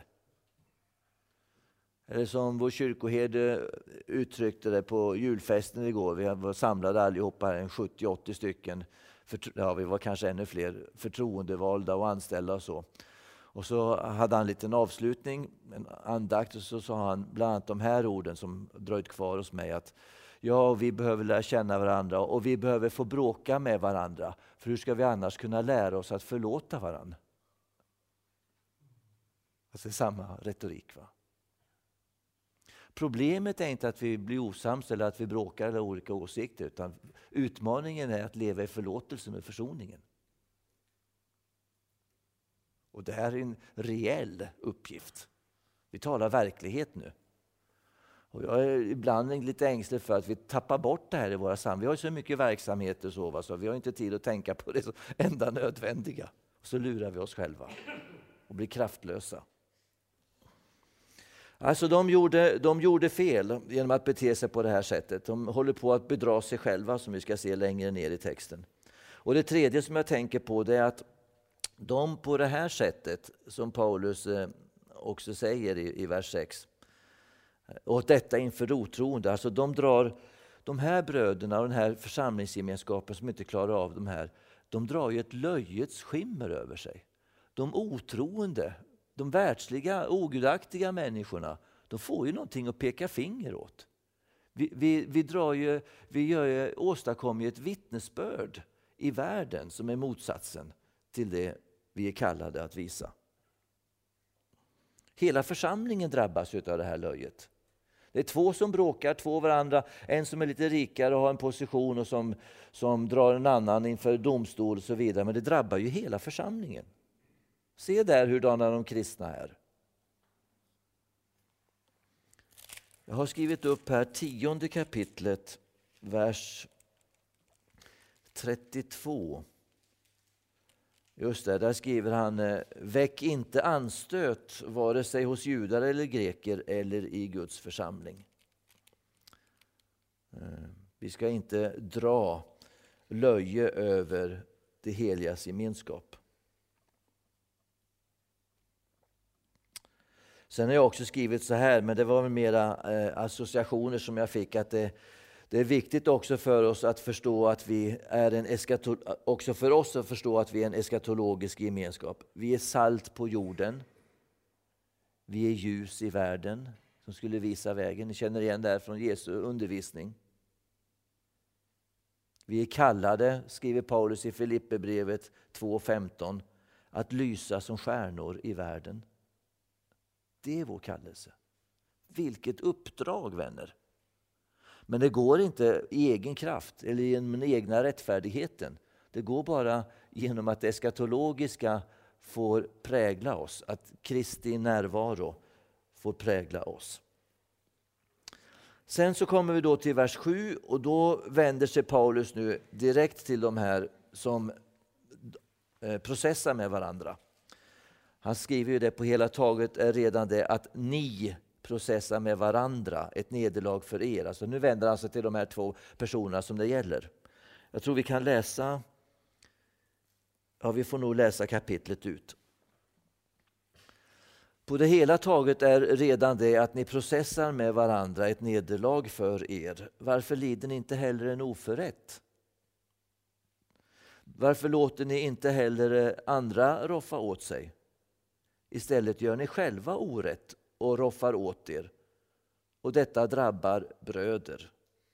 [SPEAKER 2] Eller som vår kyrkoherde uttryckte det på julfesten igår. Vi var samlade allihopa, en sjuttio åttio stycken. Ja, vi var kanske ännu fler förtroendevalda och anställda och så. Och så hade han en liten avslutning, en andakt, och så sa han bland annat de här orden som dröjt kvar hos mig. Att ja, vi behöver lära känna varandra och vi behöver få bråka med varandra. För hur ska vi annars kunna lära oss att förlåta varandra? Alltså det är samma retorik, va? Problemet är inte att vi blir osams eller att vi bråkar eller olika åsikter, utan utmaningen är att leva i förlåtelse med försoningen. Och det här är en reell uppgift. Vi talar verklighet nu. Och jag är ibland lite ängslig för att vi tappar bort det här i våra samhällen. Vi har så mycket verksamheter så, va? Så vi har inte tid att tänka på det så enda nödvändiga. Och så lurar vi oss själva och blir kraftlösa. Alltså de gjorde, de gjorde fel genom att bete sig på det här sättet. De håller på att bedra sig själva, som vi ska se längre ner i texten. Och det tredje som jag tänker på, det är att de på det här sättet, som Paulus också säger i, i vers sex, och detta inför otroende, alltså de drar de här bröderna och den här församlingsgemenskapen som inte klarar av de här, de drar ju ett löjets skimmer över sig. De otroende, de världsliga, ogudaktiga människorna, de får ju någonting att peka finger åt. Vi, vi, vi, drar ju, vi gör ju, åstadkommer ju ett vittnesbörd i världen som är motsatsen till det vi är kallade att visa. Hela församlingen drabbas av det här löjet. Det är två som bråkar, två varandra. En som är lite rikare och har en position och som, som drar en annan inför domstol och så vidare. Men det drabbar ju hela församlingen. Se där hurdana de kristna är. Jag har skrivit upp här tionde kapitlet, vers trettiotvå. Just det, där skriver han: väck inte anstöt vare sig hos judar eller greker eller i Guds församling. Vi ska inte dra löje över det heligas gemenskap. Sen har jag också skrivit så här, men det var mera eh, associationer som jag fick, att det, det är viktigt också för oss att förstå att vi är en eskato- också för oss att förstå att vi är en eskatologisk gemenskap. Vi är salt på jorden. Vi är ljus i världen som skulle visa vägen. Ni känner igen det här från Jesu undervisning. Vi är kallade, skriver Paulus i Filipperbrevet två femton, att lysa som stjärnor i världen. Det är vår kallelse. Vilket uppdrag, vänner. Men det går inte i egen kraft eller genom den egna rättfärdigheten. Det går bara genom att det eskatologiska får prägla oss. Att Kristi närvaro får prägla oss. Sen så kommer vi då till vers sju, och då vänder sig Paulus nu direkt till de här som processar med varandra. Han skriver ju det på hela taget är redan det att ni processar med varandra, ett nederlag för er. Alltså nu vänder han sig till de här två personerna som det gäller. Jag tror vi kan läsa, ja vi får nog läsa kapitlet ut. På det hela taget är redan det att ni processar med varandra ett nederlag för er. Varför lider ni inte heller en oförrätt? Varför låter ni inte heller andra roffa åt sig? Istället gör ni själva orätt och roffar åt er. Och detta drabbar bröder.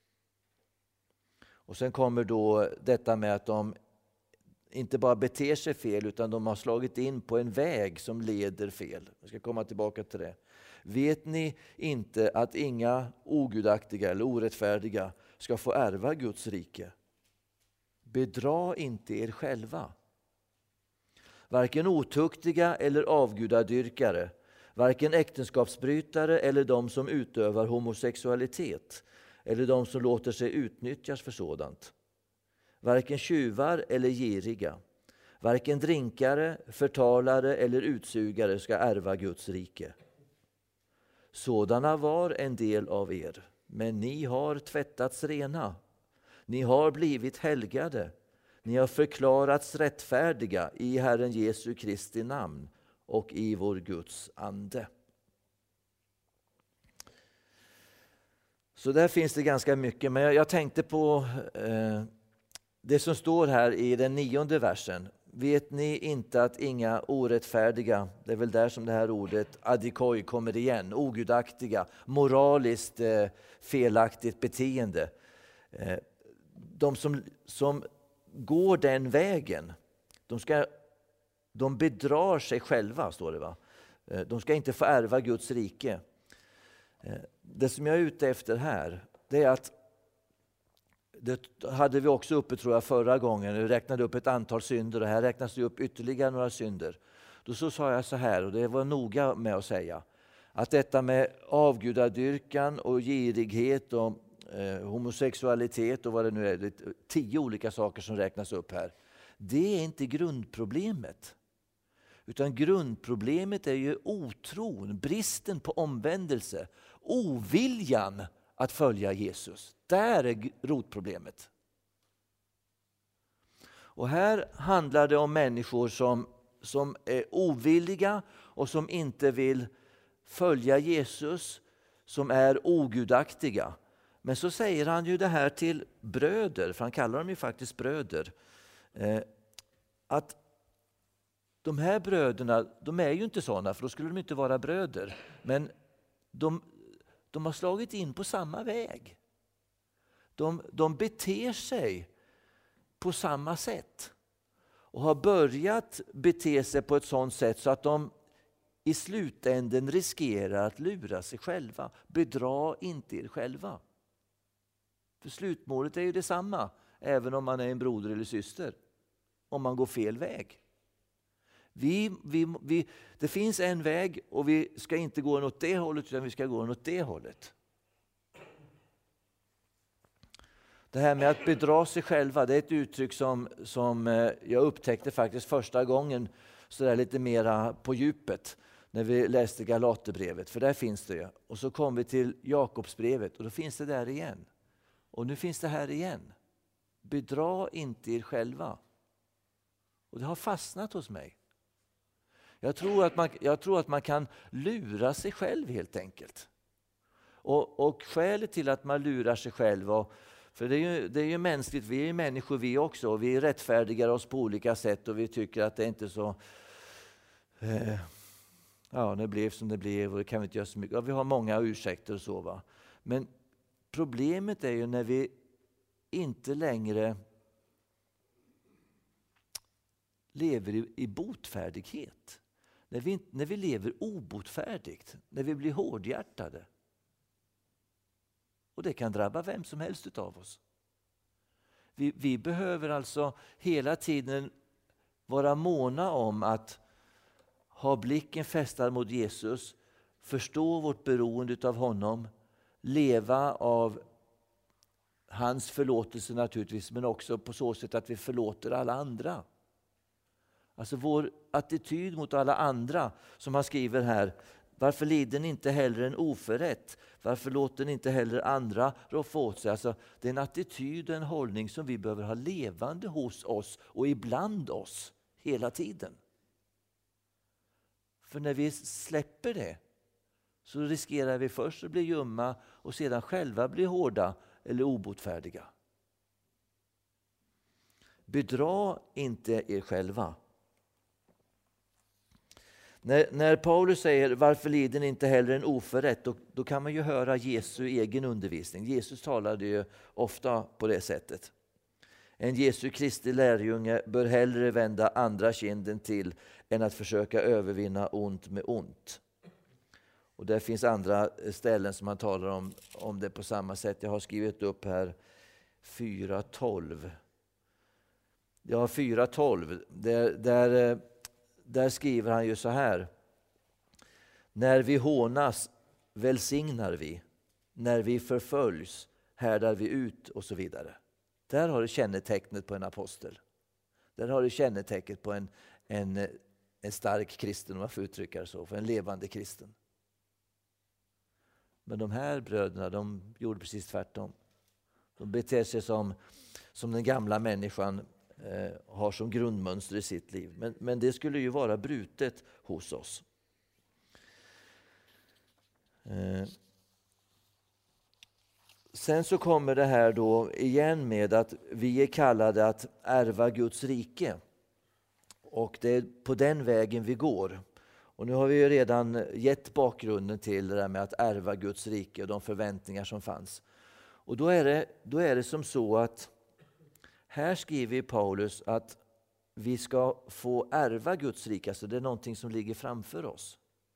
[SPEAKER 2] Och sen kommer då detta med att de inte bara beter sig fel, utan de har slagit in på en väg som leder fel. Jag ska komma tillbaka till det. Vet ni inte att inga ogudaktiga eller orättfärdiga ska få ärva Guds rike? Bedra inte er själva. Varken otuktiga eller avgudadyrkare, varken äktenskapsbrytare eller de som utövar homosexualitet eller de som låter sig utnyttjas för sådant. Varken tjuvar eller giriga, varken drinkare, förtalare eller utsugare ska ärva Guds rike. Sådana var en del av er, men ni har tvättats rena. Ni har blivit helgade. Ni har förklarats rättfärdiga i Herren Jesu Kristi namn och i vår Guds ande. Så där finns det ganska mycket, men jag, jag tänkte på eh, det som står här i den nionde versen. Vet ni inte att inga orättfärdiga, det är väl där som det här ordet adikoi kommer igen, ogudaktiga, moraliskt eh, felaktigt beteende. Eh, de som, som går den vägen, de, ska, de bedrar sig själva, står det va. Eh, de ska inte få ärva Guds rike. Eh, det som jag är ute efter här, det är att det hade vi också uppe tror jag förra gången. Vi räknade upp ett antal synder och här räknas det upp ytterligare några synder. Då så sa jag så här, och det var noga med att säga, att detta med avgudadyrkan och girighet och eh, homosexualitet och vad det nu är, det är tio olika saker som räknas upp här. Det är inte grundproblemet. Utan grundproblemet är ju otron, bristen på omvändelse, oviljan att följa Jesus. Där är rotproblemet. Och här handlar det om människor som som är ovilliga och som inte vill följa Jesus, som är ogudaktiga. Men så säger han ju det här till bröder, för han kallar dem ju faktiskt bröder. Eh, att de här bröderna, de är ju inte sådana, för då skulle de inte vara bröder. Men de, de har slagit in på samma väg. De, de beter sig på samma sätt. Och har börjat bete sig på ett sådant sätt så att de i slutänden riskerar att lura sig själva. Bedra inte er själva. För slutmålet är ju detsamma, även om man är en broder eller syster. Om man går fel väg. Vi, vi, vi, det finns en väg och vi ska inte gå åt det hållet, utan vi ska gå åt det hållet. Det här med att bedra sig själva, det är ett uttryck som, som jag upptäckte faktiskt första gången så där lite mera på djupet när vi läste Galaterbrevet, för där finns det ju. Och så kom vi till Jakobsbrevet och då finns det där igen. Och nu finns det här igen. Bedra inte er själva. Och det har fastnat hos mig. Jag tror att man, jag tror att man kan lura sig själv helt enkelt. Och, och skälet till att man lurar sig själv, och, för det är, ju, det är ju mänskligt, vi är ju människor vi också, och vi rättfärdigar oss på olika sätt och vi tycker att det inte är så... Eh, ja, det blev som det blev och det kan vi inte göra så mycket. Ja, vi har många ursäkter och så, va. Men problemet är ju när vi inte längre lever i, i botfärdighet. När vi, när vi lever obotfärdigt, när vi blir hårdhjärtade. Och det kan drabba vem som helst utav oss. Vi, vi behöver alltså hela tiden vara måna om att ha blicken fästad mot Jesus, förstå vårt beroende av honom, leva av hans förlåtelse naturligtvis, men också på så sätt att vi förlåter alla andra. Alltså vår attityd mot alla andra, som han skriver här. Varför lider ni inte hellre en oförrätt? Varför låter ni inte hellre andra roffa åt sig? Alltså, det är en attityd och en hållning som vi behöver ha levande hos oss och ibland oss hela tiden. För när vi släpper det så riskerar vi först att bli ljumma och sedan själva bli hårda eller obotfärdiga. Bedra inte er själva. När, när Paulus säger varför lider ni inte hellre en oförrätt, då, då kan man ju höra Jesu egen undervisning. Jesus talade ju ofta på det sättet. En Jesu Kristi lärjunge bör hellre vända andra kinden till än att försöka övervinna ont med ont. Och där finns andra ställen som man talar om, om det på samma sätt. Jag har skrivit upp här fyra tolv. Ja, fyra tolv. Där, där, där skriver han ju så här. När vi hånas välsignar vi. När vi förföljs härdar vi ut och så vidare. Där har du kännetecknet på en apostel. Där har du kännetecknet på en, en, en stark kristen, om jag får uttrycka det så, för en levande kristen. Men de här bröderna, de gjorde precis tvärtom. De beter sig som, som den gamla människan eh, har som grundmönster i sitt liv. Men, men det skulle ju vara brutet hos oss. Eh. Sen så kommer det här då igen med att vi är kallade att ärva Guds rike. Och det är på den vägen vi går. Och nu har vi ju redan gett bakgrunden till det där med att ärva Guds rike och de förväntningar som fanns. Och då är det, då är det som så att här skriver Paulus att vi ska få ärva Guds rike. Alltså det är någonting som ligger framför oss.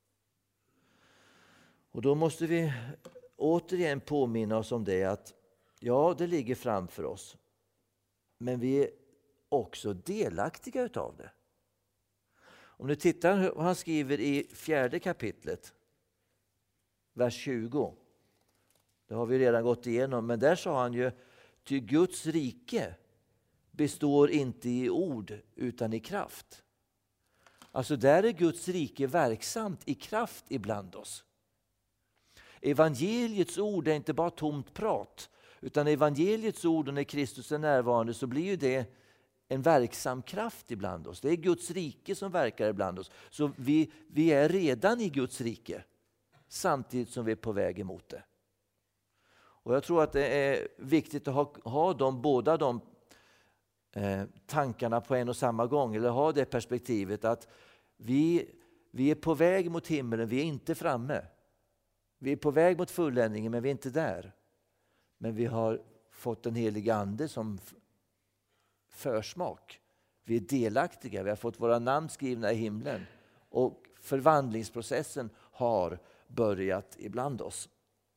[SPEAKER 2] Och då måste vi återigen påminna oss om det, att ja, det ligger framför oss. Men vi är också delaktiga utav det. Om du tittar vad han skriver i fjärde kapitlet, vers tjugo. Det har vi redan gått igenom, men där sa han ju, ty Guds rike består inte i ord utan i kraft. Alltså där är Guds rike verksamt i kraft ibland oss. Evangeliets ord är inte bara tomt prat, utan evangeliets ord, och när Kristus är närvarande så blir ju det en verksam kraft ibland oss. Det är Guds rike som verkar ibland oss. Så vi, vi är redan i Guds rike samtidigt som vi är på väg emot det. Och jag tror att det är viktigt att ha, ha de, båda de eh, tankarna på en och samma gång. Eller ha det perspektivet att vi, vi är på väg mot himlen, vi är inte framme. Vi är på väg mot fulländningen, men vi är inte där. Men vi har fått den heliga ande som försmak. Vi är delaktiga, vi har fått våra namn skrivna i himlen. Och förvandlingsprocessen har börjat ibland oss.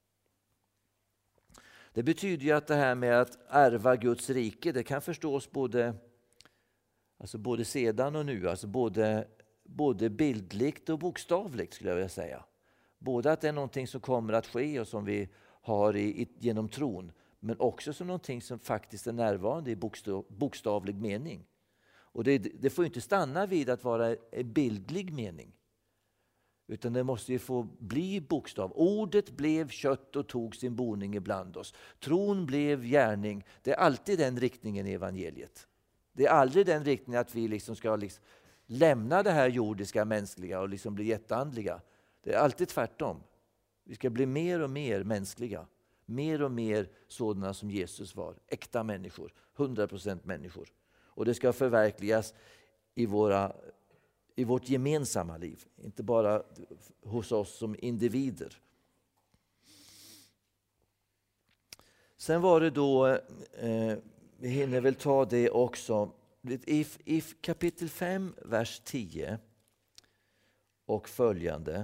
[SPEAKER 2] Det betyder ju att det här med att ärva Guds rike, det kan förstås både, alltså både sedan och nu. Alltså både, både bildligt och bokstavligt skulle jag vilja säga. Både att det är någonting som kommer att ske och som vi har i, i, genom tron. Men också som någonting som faktiskt är närvarande i bokstav, bokstavlig mening. Och det, det får inte stanna vid att vara en bildlig mening. Utan det måste ju få bli bokstav. Ordet blev kött och tog sin boning ibland oss. Tron blev gärning. Det är alltid den riktningen i evangeliet. Det är aldrig den riktningen att vi liksom ska liksom lämna det här jordiska mänskliga och liksom bli jätteandliga. Det är alltid tvärtom. Vi ska bli mer och mer mänskliga. Mer och mer sådana som Jesus var. Äkta människor. hundra procent människor. Och det ska förverkligas i, våra, i vårt gemensamma liv. Inte bara hos oss som individer. Sen var det då, eh, vi hinner väl ta det också. I, i kapitel fem, vers tio och följande.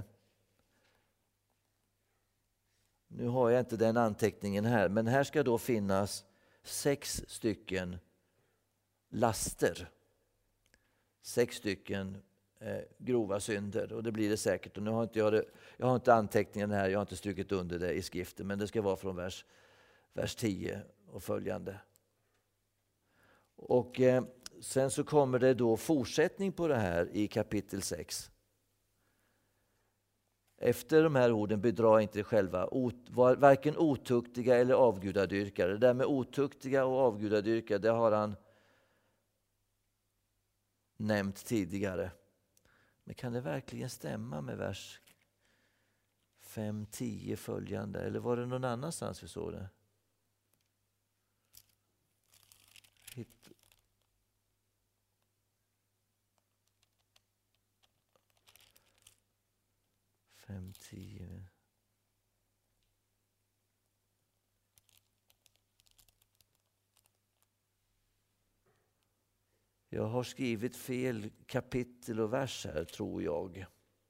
[SPEAKER 2] Nu har jag inte den anteckningen här, men här ska då finnas sex stycken laster. Sex stycken eh, grova synder, och det blir det säkert. Och nu har inte jag, det, jag har inte anteckningen här, jag har inte strukit under det i skriften, men det ska vara från vers, vers tio och följande. Och eh, sen så kommer det då fortsättning på det här i kapitel sex. Efter de här orden, bedra inte er själva, var varken otuktiga eller avgudadyrkare. Det där med otuktiga och avgudadyrkare, det har han nämnt tidigare. Men kan det verkligen stämma med vers fem tio följande? Eller var det någon annanstans vi såg det? Hitt. fem tio. Jag har skrivit fel kapitel och vers här, tror jag.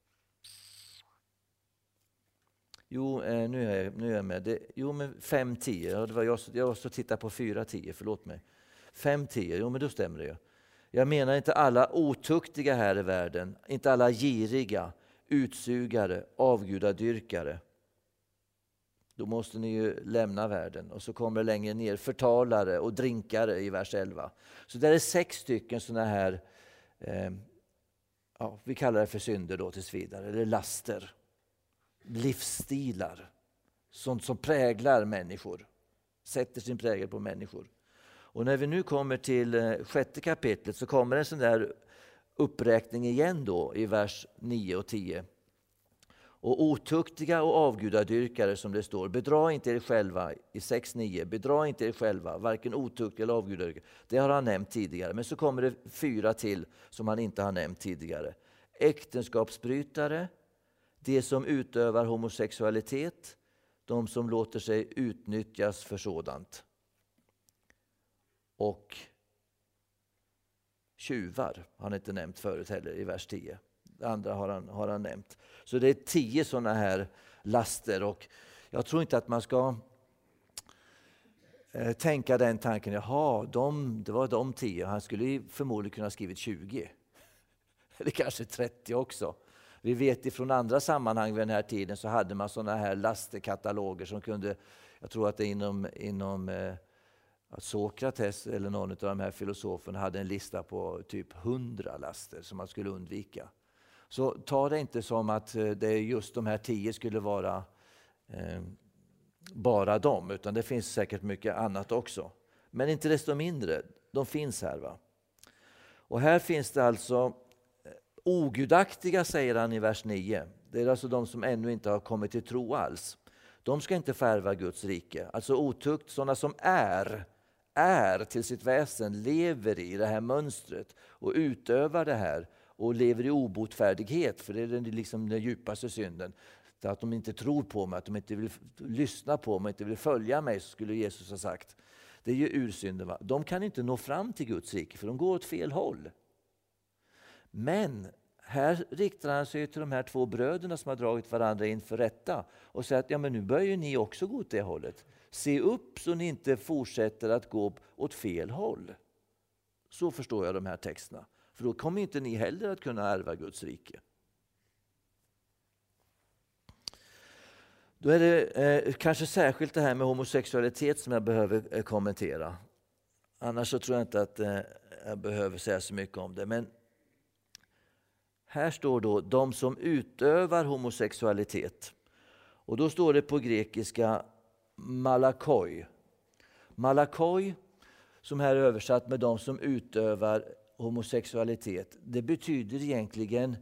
[SPEAKER 2] Jo, eh, nu, är jag, nu är jag med. Det, jo, men fem tio. Ja, det var jag, jag var så titta på fyra tio, förlåt mig. fem tio, jo men då stämmer det ju. Jag menar inte alla otuktiga här i världen, inte alla giriga, utsugare, avgudadyrkare. Då måste ni ju lämna världen. Och så kommer det längre ner förtalare och drinkare i vers elva. Så där är sex stycken sådana här, eh, ja, vi kallar det för synder då tills vidare, eller laster. Livsstilar. Sånt som präglar människor. Sätter sin prägel på människor. Och när vi nu kommer till eh, sjätte kapitlet så kommer en sån där uppräkning igen då i vers nio och tio. Och otuktiga och avgudadyrkare som det står, bedra inte er själva i sex nio, bedra inte er själva, varken otuktiga eller avgudadyrkare. Det har han nämnt tidigare, men så kommer det fyra till som han inte har nämnt tidigare. Äktenskapsbrytare, de som utövar homosexualitet, de som låter sig utnyttjas för sådant. Och tjuvar har han inte nämnt förut heller i vers tio. Det andra har han, har han nämnt. Så det är tio sådana här laster. Och jag tror inte att man ska eh, tänka den tanken. Jaha, de, det var de tio. Han skulle förmodligen kunna ha skrivit tjugo. Eller kanske trettio också. Vi vet ifrån andra sammanhang vid den här tiden så hade man sådana här lasterkataloger som kunde, jag tror att det inom, inom eh, Sokrates eller någon av de här filosoferna hade en lista på typ hundra laster som man skulle undvika. Så ta det inte som att det är just de här tio skulle vara eh, bara dem, utan det finns säkert mycket annat också. Men inte desto mindre, de finns här va. Och här finns det alltså ogudaktiga, säger han i vers nio. Det är alltså de som ännu inte har kommit till tro alls. De ska inte förvärva Guds rike. Alltså otukt, sådana som är, är till sitt väsen, lever i det här mönstret och utövar det här och lever i obotfärdighet, för det är den, liksom den djupaste synden. Det att de inte tror på mig, att de inte vill lyssna på mig, inte vill följa mig, så skulle Jesus ha sagt. Det är ju ursynden. Va? De kan inte nå fram till Guds rike, för de går åt fel håll. Men här riktar han sig till de här två bröderna som har dragit varandra inför rätta och säger att ja, men nu börjar ju ni också gå åt det hållet. Se upp så ni inte fortsätter att gå åt fel håll. Så förstår jag de här texterna. För då kommer inte ni heller att kunna ärva Guds rike. Då är det eh, kanske särskilt det här med homosexualitet som jag behöver eh, kommentera. Annars så tror jag inte att eh, jag behöver säga så mycket om det. Men här står då de som utövar homosexualitet. Och då står det på grekiska malakoi. Malakoi, som här är översatt med de som utövar homosexualitet, det betyder egentligen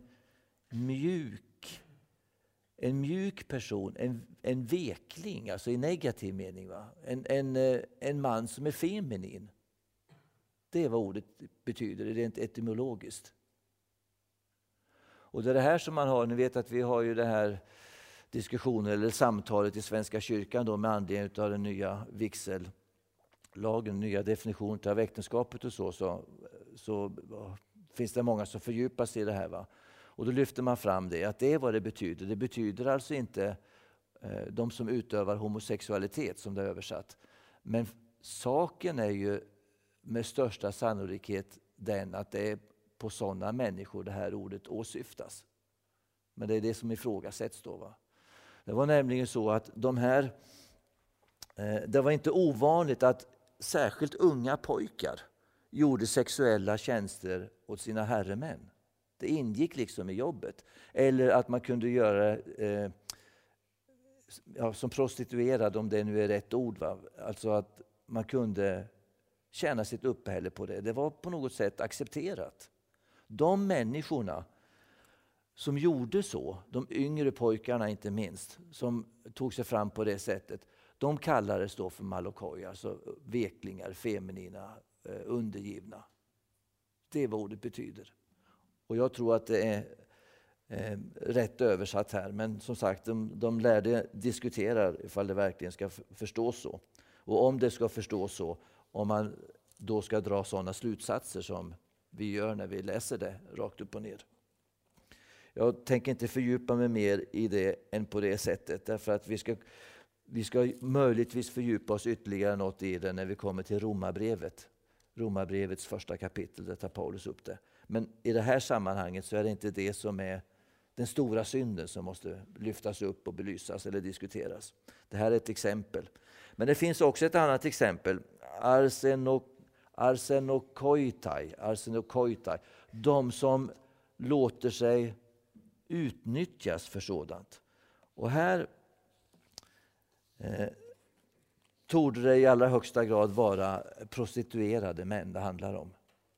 [SPEAKER 2] mjuk. En mjuk person, en, en vekling, alltså i negativ mening. Va? En, en, en man som är feminin. Det är vad ordet betyder, rent etymologiskt. Och det är det här som man har, ni vet att vi har ju det här diskussionen eller samtalet i Svenska kyrkan då med anledning av den nya vigsellagen, nya definitionen av äktenskapet och så, så, så finns det många som fördjupar sig i det här. Va? Och då lyfter man fram det, att det är vad det betyder. Det betyder alltså inte eh, de som utövar homosexualitet som det är översatt. Men saken är ju med största sannolikhet den att det är på sådana människor det här ordet åsyftas. Men det är det som ifrågasätts då. Va? Det var nämligen så att de här, eh, det var inte ovanligt att särskilt unga pojkar gjorde sexuella tjänster åt sina herremän. Det ingick liksom i jobbet. Eller att man kunde göra eh, ja, som prostituerad, om det nu är rätt ord. Va? Alltså att man kunde tjäna sitt uppehälle på det. Det var på något sätt accepterat. De människorna som gjorde så, de yngre pojkarna inte minst, som tog sig fram på det sättet, de kallades då för malakoi, alltså veklingar, feminina, eh, undergivna. Det är vad ordet betyder. Och jag tror att det är eh, rätt översatt här, men som sagt, de, de lärde diskutera ifall det verkligen ska förstås så. Och om det ska förstås så, om man då ska dra sådana slutsatser som vi gör när vi läser det rakt upp och ner. Jag tänker inte fördjupa mig mer i det än på det sättet, därför att vi ska, vi ska möjligtvis fördjupa oss ytterligare något i det när vi kommer till Romarbrevet. Romarbrevets första kapitel, där tar Paulus upp det. Men i det här sammanhanget så är det inte det som är den stora synden som måste lyftas upp och belysas eller diskuteras. Det här är ett exempel. Men det finns också ett annat exempel. Arsenok, arsenokoitai, arsenokoitai. De som låter sig utnyttjas för sådant. Och här eh, torde det i allra högsta grad vara prostituerade män det handlar om.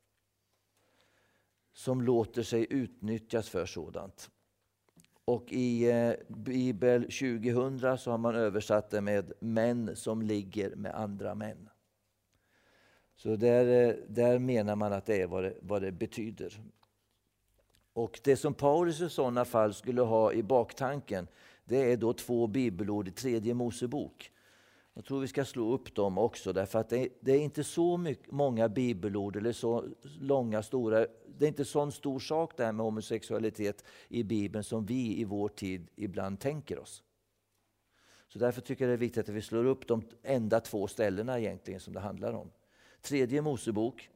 [SPEAKER 2] Som låter sig utnyttjas för sådant. Och i eh, Bibel tjugohundra så har man översatt det med män som ligger med andra män. Så där, där menar man att det är vad det, vad det betyder. Och det som Paulus i sådana fall skulle ha i baktanken, det är då två bibelord i tredje Mosebok. Jag tror vi ska slå upp dem också, därför att det, det är inte så mycket, många bibelord eller så långa, stora, det är inte sån stor sak det här med homosexualitet i Bibeln som vi i vår tid ibland tänker oss. Så därför tycker jag det är viktigt att vi slår upp de enda två ställena egentligen som det handlar om. Tredje Mosebok,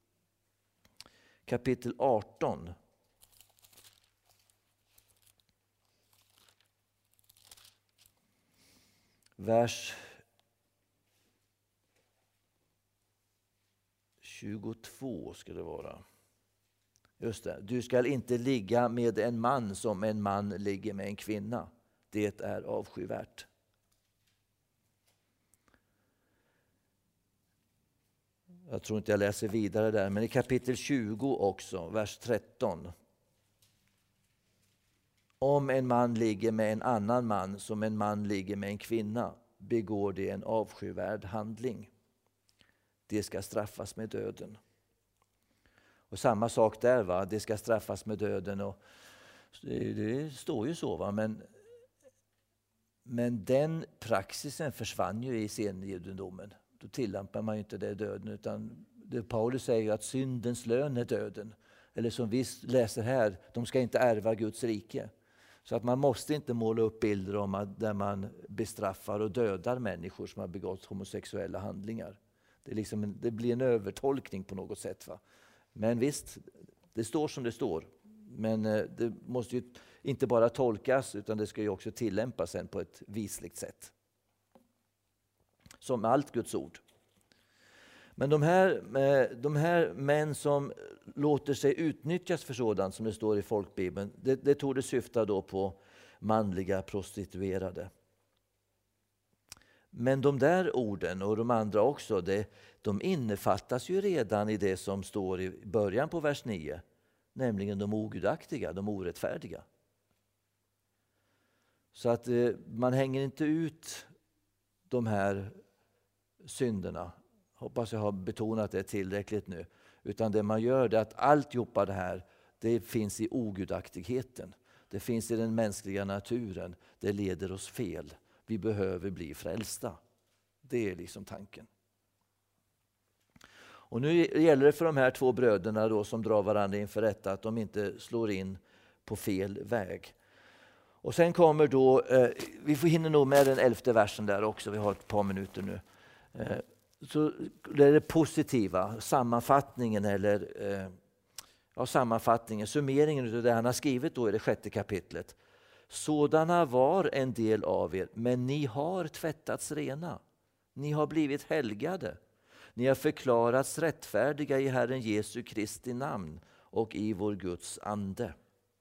[SPEAKER 2] kapitel arton. Vers tjugotvå ska det vara. Just det. Du ska inte ligga med en man som en man ligger med en kvinna. Det är avskyvärt. Jag tror inte jag läser vidare där, men i kapitel tjugo också, vers tretton. Om en man ligger med en annan man som en man ligger med en kvinna, begår det en avskyvärd handling. Det ska straffas med döden. Och samma sak där, va? Det ska straffas med döden. Och det, det står ju så, va? Men, men den praxisen försvann ju i senjudendomen. Då tillämpar man ju inte det döden, utan det Paulus säger att syndens lön är döden. Eller som vi läser här, de ska inte ärva Guds rike. Så att man måste inte måla upp bilder om att där man bestraffar och dödar människor som har begått homosexuella handlingar. Det, är liksom en, det blir en övertolkning på något sätt. Va? Men visst, det står som det står. Men det måste ju inte bara tolkas, utan det ska ju också tillämpas sen på ett visligt sätt. Som allt Guds ord. Men de här, de här män som låter sig utnyttjas för sådant som det står i folkbibeln, det, det tog det syfta då på manliga prostituerade. Men de där orden och de andra också, det, de innefattas ju redan i det som står i början på vers nio. Nämligen de ogudaktiga, de orättfärdiga. Så att eh, man hänger inte ut de här synderna. Hoppas jag har betonat det tillräckligt nu. Utan det man gör är att alltihopa det här, det finns i ogudaktigheten. Det finns i den mänskliga naturen. Det leder oss fel. Vi behöver bli frälsta. Det är liksom tanken. Och nu gäller det för de här två bröderna då, som drar varandra inför rätta, att de inte slår in på fel väg. Och sen kommer då, eh, vi får hinna nog med den elfte versen där också, vi har ett par minuter nu. Eh, så det är det positiva, sammanfattningen eller eh, ja, sammanfattningen, summeringen av det han har skrivit då i det sjätte kapitlet. Sådana var en del av er, men ni har tvättats rena. Ni har blivit helgade. Ni har förklarats rättfärdiga i Herren Jesu Kristi namn och i vår Guds ande.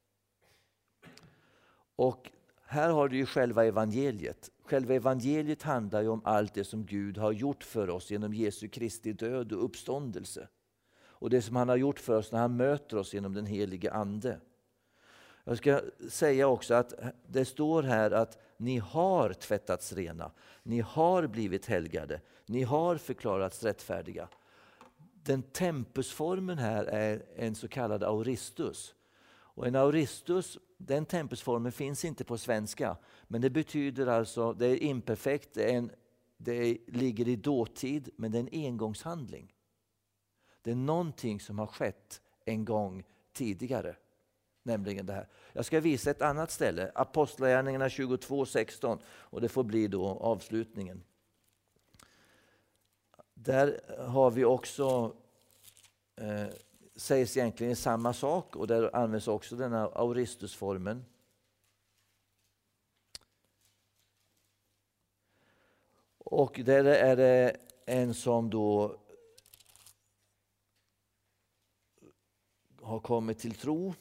[SPEAKER 2] Och här har du ju själva evangeliet. Själva evangeliet handlar ju om allt det som Gud har gjort för oss genom Jesu Kristi död och uppståndelse. Och det som han har gjort för oss när han möter oss genom den helige ande. Jag ska säga också att det står här att ni har tvättats rena. Ni har blivit helgade. Ni har förklarats rättfärdiga. Den tempusformen här är en så kallad auristus. Och en auristus, den tempusformen finns inte på svenska. Men det betyder alltså, det är imperfekt, det, är en, det ligger i dåtid, men det är en engångshandling. Det är någonting som har skett en gång tidigare. Nämligen det här. Jag ska visa ett annat ställe, Apostlagärningarna tjugotvå sexton, och det får bli då avslutningen. Där har vi också, eh, sägs egentligen samma sak, och där används också den här auristusformen. Och där är det en som då har kommit till tro.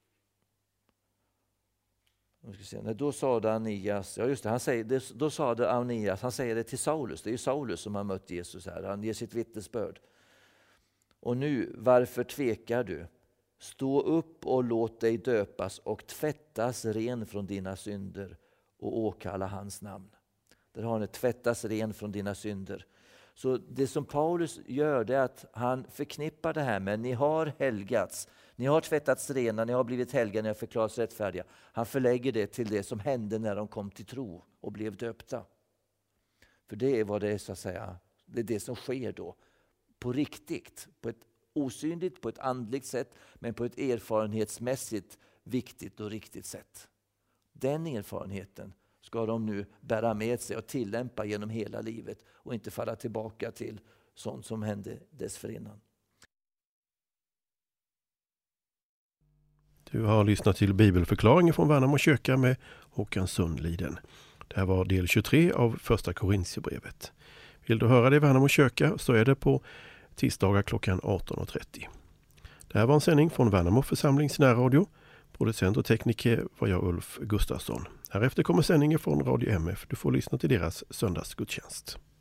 [SPEAKER 2] Då sade Ananias, ja just det, han säger, då sade Ananias, han säger det till Saulus, det är ju Saulus som har mött Jesus här, han ger sitt vittnesbörd. Och nu, varför tvekar du? Stå upp och låt dig döpas och tvättas ren från dina synder och åkalla hans namn. Där har ni tvättas ren från dina synder. Så det som Paulus gör, det är att han förknippar det här med ni har helgats, ni har tvättats rena, ni har blivit helgade, ni har förklarats rättfärdiga. Han förlägger det till det som hände när de kom till tro och blev döpta. För det är vad det är, så att säga, det är det som sker då. På riktigt, på ett osynligt, på ett andligt sätt, men på ett erfarenhetsmässigt viktigt och riktigt sätt. Den erfarenheten ska de nu bära med sig och tillämpa genom hela livet och inte falla tillbaka till sånt som hände dessförinnan.
[SPEAKER 1] Du har lyssnat till bibelförklaringen från Värnamo kyrka med Håkan Sundliden. Det här var del tjugotre av första Korinthierbrevet. Vill du höra det i Värnamo kyrka så är det på tisdagar klockan arton och trettio. Det här var en sändning från Värnamo församlings närradio. Producent och tekniker var jag, Ulf Gustafsson. Härefter kommer sändningen från Radio M F. Du får lyssna till deras söndagsgudstjänst.